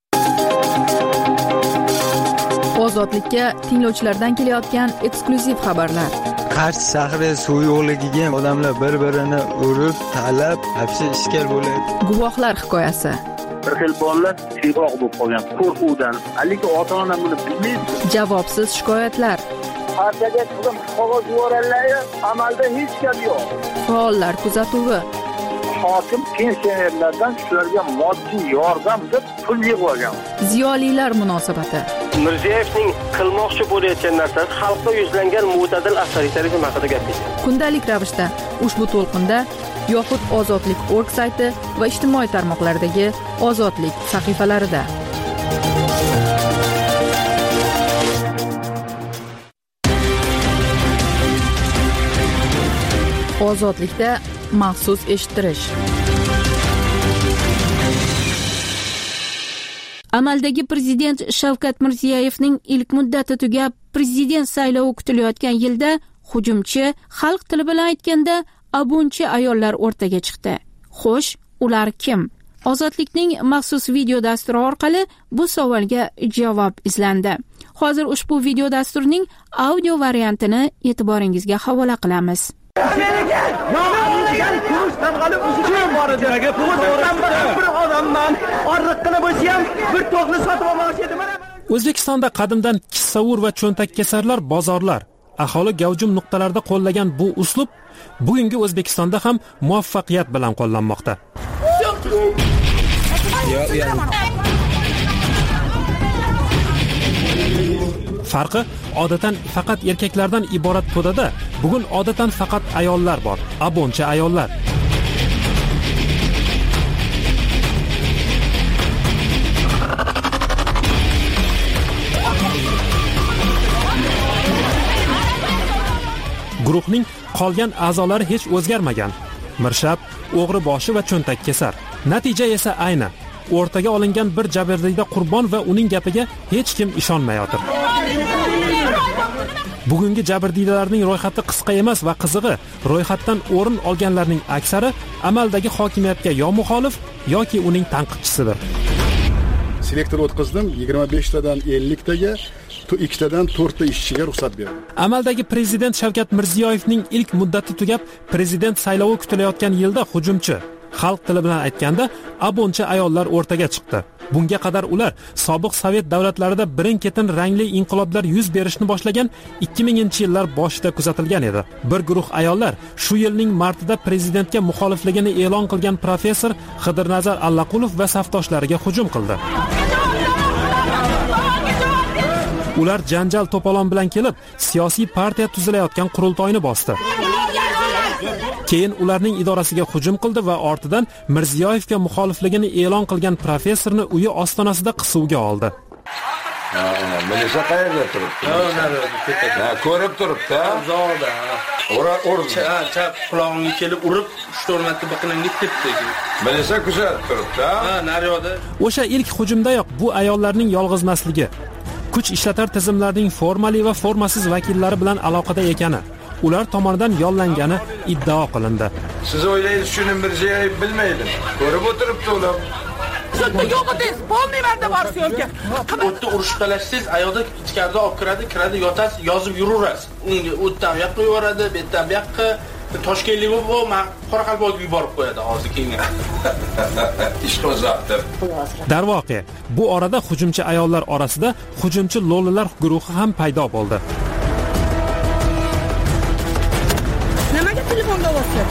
Ozodlikka tinglovchilardan kelayotgan eksklyuziv xabarlar. Qarshi shahri suv yo'qligiga odamlar bir-birini urib, talab, hapsi ishkal bo'ladi. Guvohlar hikoyasi. Bir xil bolalar siyg'oq bo'lib qolgan qo'rquvdan. Lekin ota-ona buni bilmaydi. Javobsiz shikoyatlar. Partiyaga chiqib qog'oz yuborganlar, amalda hech gap yo'q. Faollar kuzatuvi. Hokim pensionerlardan shularga moddiy yordam deb pul yig'ib olgan. Ziyolilar munosabati. Mirziyoyevning qilmoqchi bo'layotgan narsasi xalqqa yuzlangan mo'tadil avtoritarizm haqida gapirdi. Kundalik ravishda ushbu to'lqinda yoxud Ozodlik org sayti va ijtimoiy tarmoqlardagi Ozodlik sahifalarida. Ozodlikda maxsus eshittirish. Amaldagi prezident Shavkat Mirziyoyevning ilk muddati tugab, prezident saylovi kutilayotgan yilda hujumchi, xalq tili bilan aytganda abunchi ayollar o'rtaga chiqdi. Xo'sh, ular kim? Ozodlikning maxsus video dasturi orqali bu savolga javob izlandi. Hozir ushbu video dasturning audio variantini e'tiboringizga havola qilamiz. O'zbekistonda qadimdan kissavur va cho'ntakkesarlar bozorlar, aholi gavjum nuqtalarda qo'llagan bu uslub bugungi O'zbekistonda ham muvaffaqiyat bilan qo'llanmoqda. Farqi odatan faqat erkaklardan iborat to'dada bugun odatan faqat ayollar bor, abonchi ayollar. Guruhning qolgan a'zolari hech o'zgarmagan. Mirshab, o'g'riboshi va cho'ntak kesar. Natija esa ayni. O'rtaga olingan bir jabrdiyda qurbon va uning gapiga hech kim ishonmayotir. Bugungi jabrdiydalarning ro'yxati qisqa emas va qizig'i, ro'yxatdan o'rin olganlarning aksari amaldagi hokimiyatga yo muxolif yoki uning tanqidchisidir. Selektor o'tkazdim, yigirma besh tadan ellik taga, ikki tadan to'rt ta ishchiga ruxsat berdim. Amaldagi prezident Shavkat Mirziyoyevning ilk muddati tugab, prezident saylovi kutilayotgan yilda hujumchi, xalq tili bilan aytganda abonchi ayollar o'rtaga chiqdi. Bunga qadar ular sobiq Sovet davlatlarida birin-ketin rangli inqiloblar yuz berishni boshlagan ikki minginchi yillar boshida kuzatilgan edi. Bir guruh ayollar shu yilning martida prezidentga muxolifligini e'lon qilgan professor Xidirnazar Allaqulov va safdoshlariga hujum qildi. Ular janjal to'polon bilan kelib, siyosiy partiya tuzilayotgan qurultoyni bosdi. Keyin ularning idorasiga hujum qildi va ortidan Mirziyoyevga muxolifligini e'lon qilgan professorni uyi ostonasida qisuvga oldi. Ha, Melisa qayerda turibdi? Ha, ko'rib turibdi. Zoda. Ora, ora. Chap qulog'imga kelib urib, uch to'rt marta biqinimga tepdi. Melisa kuzatib turibdi. Ha, naryoqda. O'sha ilk hujumdayoq bu ayollarning yolg'izmasligi, kuch ishlatar tizimlarning formali va formasiz vakillari bilan aloqada ekani, ular tomonidan yollangani iddao qilindi. Siz o'ylaysiz, shuni Mirziyoyev bilmaydi. Ko'rib o'tiribdi ular. Sudda yo'q ediz, polniy marta bor syomka. O'tda urush qilasiz, ayolda ichkarida olib kiradi, kiradi, yotasiz, yozib yuraverasiz. Unga o'tdan bu yoqqa yuboradi, bu yerdan bu yoqqa. Toshkentlik bu Qoraqalpoqqa yuborib qo'yadi hozir keyin. Ish qo'zg'atdi. Darvoqe, bu orada hujumchi ayollar orasida hujumchi lo'lilar guruhi ham paydo bo'ldi. Nimaga telefonga o'tdi?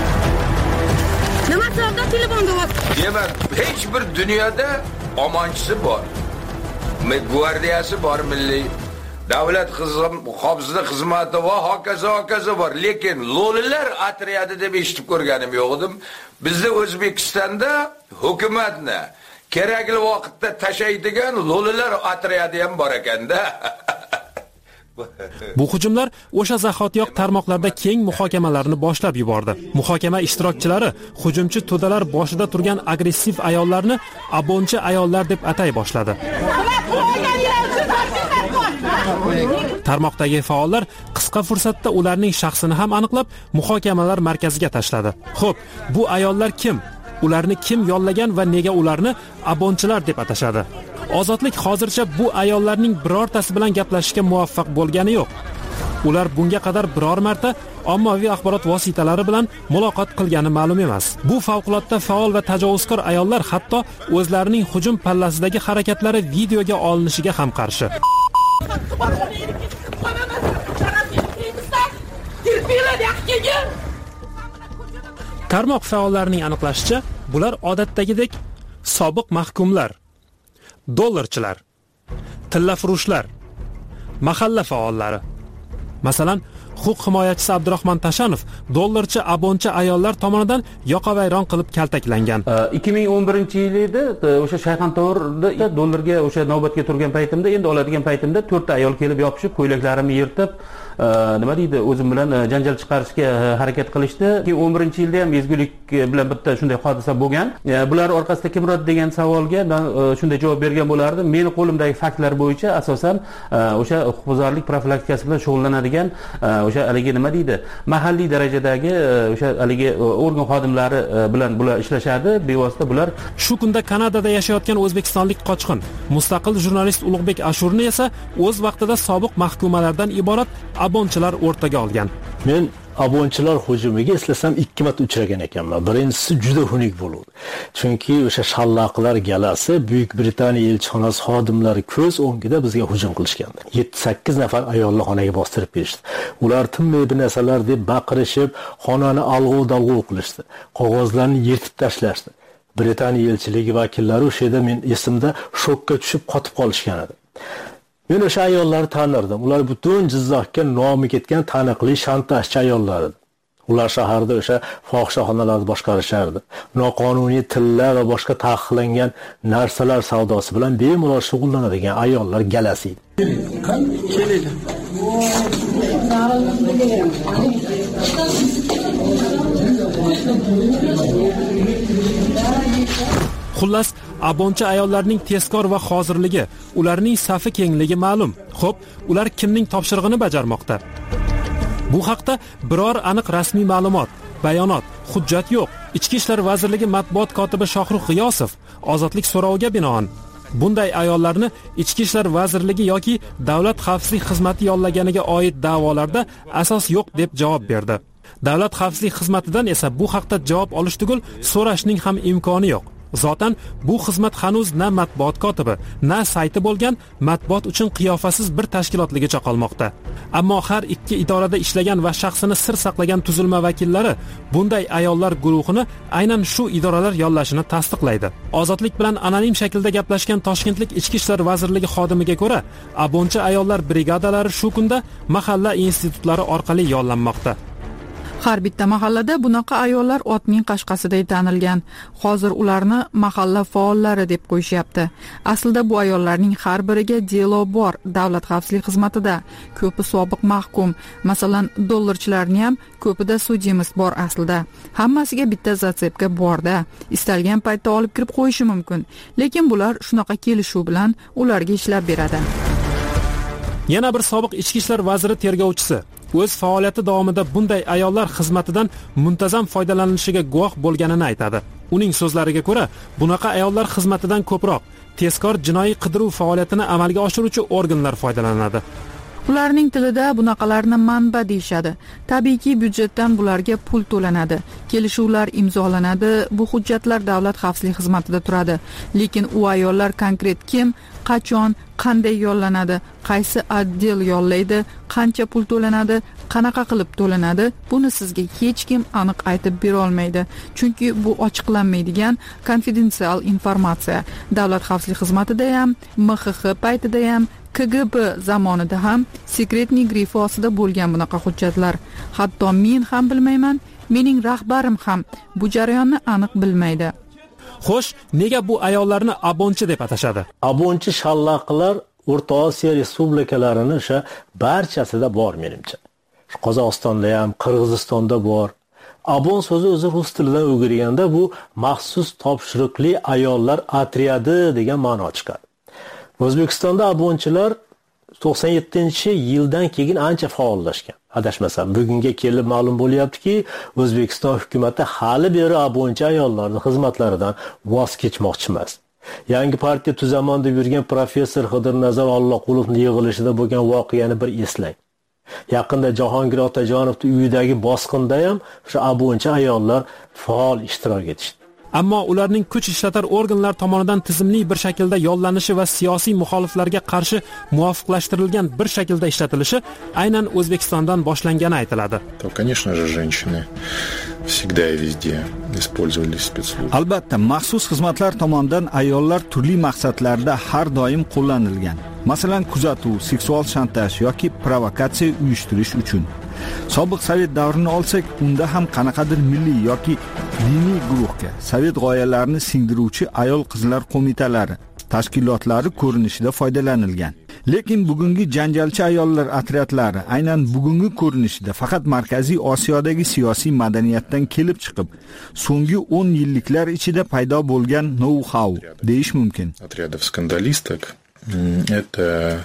Nima sababdan telefonga o'tdi? Demak, hech bir dunyoda omonchisi bor. Gvardiyasi bor, milliy davlat xavfsizlik xizmati va hokazo hokazo bor, lekin lo'lilar otryadi deb eshitib ko'rganim yo'q edim. Bizda O'zbekistonda hukumatni kerakli vaqtda tashaydigan lo'lilar otryadi ham bor ekanda. Bu hujumlar o'sha zahotiyoq tarmoqlarda keng muhokamalarni boshlab yubordi. Muhokama ishtirokchilari hujumchi to'dalar boshida turgan agressiv ayollarni abonchi ayollar deb atay boshladi. Tarmoqdagi faollar qisqa fursatda ularning shaxsini ham aniqlab, muhokamalar markaziga tashladi. Xo'p, bu ayollar kim? Ularni kim yollagan va nega ularni abonchilar deb atashadi? Ozodlik hozircha bu ayollarning birortasi bilan gaplashishga muvaffaq bo'lgani yo'q. Ular bunga qadar biror marta ommaviy axborot vositalari bilan muloqot qilgani ma'lum emas. Bu favqulodda faol va tajovuzkor ayollar hatto o'zlarining hujum pallasidagi harakatlari videoga olinishiga ham qarshi. Tarmoq faollarining aniqlashicha, bular odatdagidek sobiq mahkumlar, dollarchilar, tillafurushlar, mahalla faollari. Masalan, huquq himoyachisi Abdurahmon Tashanov dollarchi abonchi ayollar tomonidan yoqavayron qilib kaltaklangan. ikki ming o'n birinchi yil edi, o'sha Shayxontohurda dollarga o'sha navbatga turgan paytimda, endi oladigan paytimda to'rtta ayol kelib yopishib, ko'ylaklarimni yirtib, nima deydi, o'zim bilan janjal chiqarishga harakat qilishdi. Keyin o'n birinchi yilda ham ezgulik bilan bitta shunday hodisa bo'lgan. Bular orqasida kim uradi degan savolga men shunday javob bergan bo'lardim. Meni qo'limdagi faktlar bo'yicha asosan o'sha huquqbuzarlik profilaktikasi bilan shug'ullanadigan o'sha haligi nima deydi, mahalliy darajadagi o'sha haligi organ xodimlari bilan bular ishlashadi. Bevosita bular. Shu kunda Kanadada yashayotgan o'zbekistonlik qochqin, mustaqil jurnalist Ulug'bek Ashurni esa o'z vaqtida sobiq mahkumalardan iborat abonchilar o'rtaga olgan. Men obunchilar hujumiga eslasam ikki marta uchragan ekanman. Birinchisi juda xunuk bo'ldi. Chunki o'sha shallaqlar galasi Buyuk Britaniya elchixonasi xodimlari ko'z o'ngida bizga hujum qilishgandi. yetti sakkiz nafar ayolni xonaga bostirib kelishdi. Ular tinmaydi narsalar deb baqirishib, xonani alg'ov-dalg'ov qilishdi. Qog'ozlarni yirtib tashlashdi. Britaniya elchiligi vakillari o'sha yerda men esimda shokka tushib qotib qolishgan edi. Men o'sha ayollarni tanirdim. Ular butun Jizzaxga nomi ketgan taniqli shantajchi ayollar edi. Ular shaharda o'sha fohishaxonalarni boshqarishardi. Noqonuniy tillar va boshqa taqiqlangan narsalar savdosi bilan bemalol shug'ullanadigan ayollar galasi edi. Keling. Xullas, abonchi ayollarning tezkor va hozirligi, ularning safi kengligi ma'lum. Xo'p, ular kimning topshirig'ini bajarmoqda? Bu haqda biror aniq rasmiy ma'lumot, bayonot, hujjat yo'q. Ichki ishlar vazirligi matbuot kotibi Shohruh G'iyosov ozodlik so'roviga binoan bunday ayollarni Ichki ishlar vazirligi yoki Davlat xavfsizlik xizmati yollaganiga oid da'volarda asos yo'q deb javob berdi. Davlat xavfsizlik xizmatidan esa bu haqda javob olish tugul so'rashning ham imkoni yo'q. Zotan bu xizmat hanuz na matbuot kotibi, na sayti bo'lgan matbuot uchun qiyofasiz bir tashkilotligicha qolmoqda. Ammo har ikki idorada ishlagan va shaxsini sir saqlagan tuzilma vakillari bunday ayollar guruhini aynan shu idoralar yollashini tasdiqlaydi. Ozodlik bilan anonim shaklda gaplashgan Toshkentlik Ichki ishlar vazirligi xodimiga ko'ra, abonchi ayollar brigadalari shu kunda mahalla institutlari orqali yollanmoqda. Har bitta mahallada bunaqa ayollar otning qashqasiday tanilgan. Hozir ularni mahalla faollari deb qo'yishyapti. Aslida bu ayollarning har biriga delo bor davlat xavfsizlik xizmatida. Ko'pi sobiq mahkum, masalan, dollarchilarning ham ko'pida sudyemiz bor aslida. Hammasiga bitta zatsepka bor-da. Istalgan paytda olib kirib qo'yishi mumkin. Lekin bular shunaqa kelishuv bilan ularga ishlab beradi. Yana bir sobiq ichki ishlar vaziri tergovchisi o'z faoliyati davomida bunday ayollar xizmatidan muntazam foydalanilishiga guvoh bo'lganini aytadi. Uning so'zlariga ko'ra, bunaqa ayollar xizmatidan ko'proq tezkor jinoiy qidiruv faoliyatini amalga oshiruvchi organlar foydalanadi. Ularning tilida bunaqalarni manba deyshadi. Tabiiyki byudjetdan bularga pul to'lanadi. Kelishuvlar imzolanadi. Bu hujjatlar davlat xavfsizlik xizmatida turadi. Lekin u ayollar konkret kim, qachon, qanday yollanadi, qaysi otdel yollaydi, qancha pul to'lanadi, qanaqa qilib to'lanadi, buni sizga hech kim aniq aytib bera olmaydi. Chunki bu ochiqlanmaydigan konfidensial informatsiya. Davlat xavfsizlik xizmatida ham, M X X paytida ham, K G B zamonida ham sekretniy grifi ostida bo'lgan bunaqa hujjatlar. Hatto men ham bilmayman, mening rahbarim ham bu jarayonni aniq bilmaydi. Xo'sh, nega bu ayollarni abonchi deb atashadi? Abonchi shallaqlar O'rta Osiyo respublikalarini o'sha barchasida bor menimcha. Qozog'istonda ham, Qirg'izistonda bor. Abon so'zi o'zi rus tilidan o'girganda bu maxsus topshiriqli ayollar otryadi degan ma'no chiqadi. O'zbekistonda abonchilar to'qson yettinchi yildan keyin ancha faollashgan. Adashmasam, bugunga kelib ma'lum bo'lyaptiki, O'zbekiston hukumatı hali beri abonchi ayollarning xizmatlaridan voz kechmoqchi emas. Yangi partiya tuzaman deb yurgan professor Xidirnazar Alloqulovning yig'ilishida bo'lgan voqeani bir eslang. Yaqinda Jahongir Otajonovning uyidagi bosqinda ham o'sha abonchi ayollar faol ishtirok etishdi. Ammo ularning kuch ishlatar organlar tomonidan tizimli bir shaklda yollanishi va siyosiy muxoliflarga qarshi muvofiqlashtirilgan bir shaklda ishlatilishi aynan O'zbekistondan boshlangani aytiladi. То, конечно же, женщины всегда и везде использовали спецслужбы. Albatta, maxsus xizmatlar tomonidan ayollar turli maqsadlarda har doim qo'llanilgan. Masalan, kuzatuv, seksual shantaj yoki provokatsiya uyushtirish uchun. Sobiq Sovet davrini olsak, unda ham qanaqadir milliy yoki diniy guruhga Sovet g'oyalarini singdiruvchi ayol-qizlar qo'mitalari, tashkilotlari ko'rinishida foydalanilgan. Lekin bugungi janjalchi ayollar otryadlari aynan bugungi ko'rinishida faqat Markaziy Osiyodagi siyosiy madaniyatdan kelib chiqib, so'nggi o'n yilliklar ichida paydo bo'lgan know-how deyish mumkin. Отрядов скандалисток это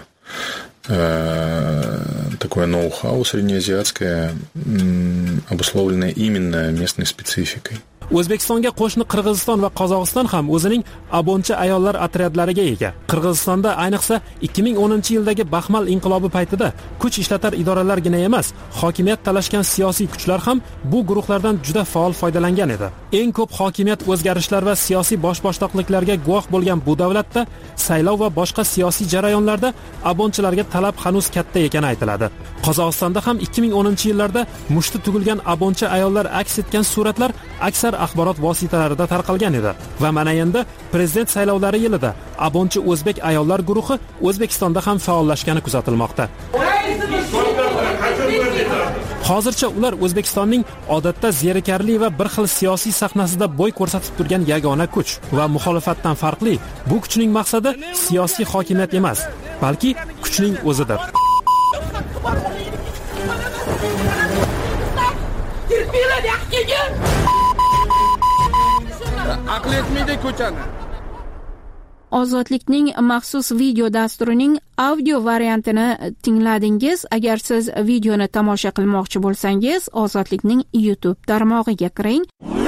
такое ноу-хау среднеазиатское, обусловленное именно местной спецификой. O'zbekistonga qo'shni Qirg'iziston va Qozog'iston ham o'zining abonchi ayollar otryadlariga ega. Qirg'izistonda ayniqsa ikki ming o'ninchi yildagi Baxmal inqilobi paytida kuch ishlatar idoralargina emas, hokimiyat talashgan siyosiy kuchlar ham bu guruhlardan juda faol foydalangan edi. Eng ko'p hokimiyat o'zgarishlar va siyosiy boshboshdoqliklarga guvoh bo'lgan bu davlatda saylov va boshqa siyosiy jarayonlarda abonchilarga talab hanuz katta ekani aytiladi. Qozog'istonda ham ikki ming o'ninchi yillarda mushti tugilgan abonchi ayollar aks etgan suratlar aksar axborot vositalarida tarqalgan edi va mana endi prezident saylovlari yilida abonchi o'zbek ayollar guruhi O'zbekistonda ham faollashgani kuzatilmoqda. Hozircha ular O'zbekistonning odatda zerikarli va bir xil siyosiy sahnasida bo'y ko'rsatib turgan yagona kuch va muxolifatdan farqli, bu kuchning maqsadi siyosiy hokimiyat emas, balki kuchning o'zidir. Aql etmaydi ko'chani. Ozodlikning maxsus video dasturining audio variantini tingladingiz. Agar siz videoni tomosha qilmoqchi bo'lsangiz, Ozodlikning YouTube tarmog'iga kiring.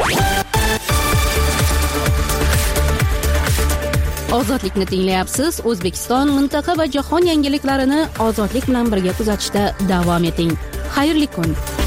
Ozodlikni tinglayapsiz. O'zbekiston, mintaqa va jahon yangiliklarini ozodlik bilan birga kuzatishda davom eting. Xayrli kun.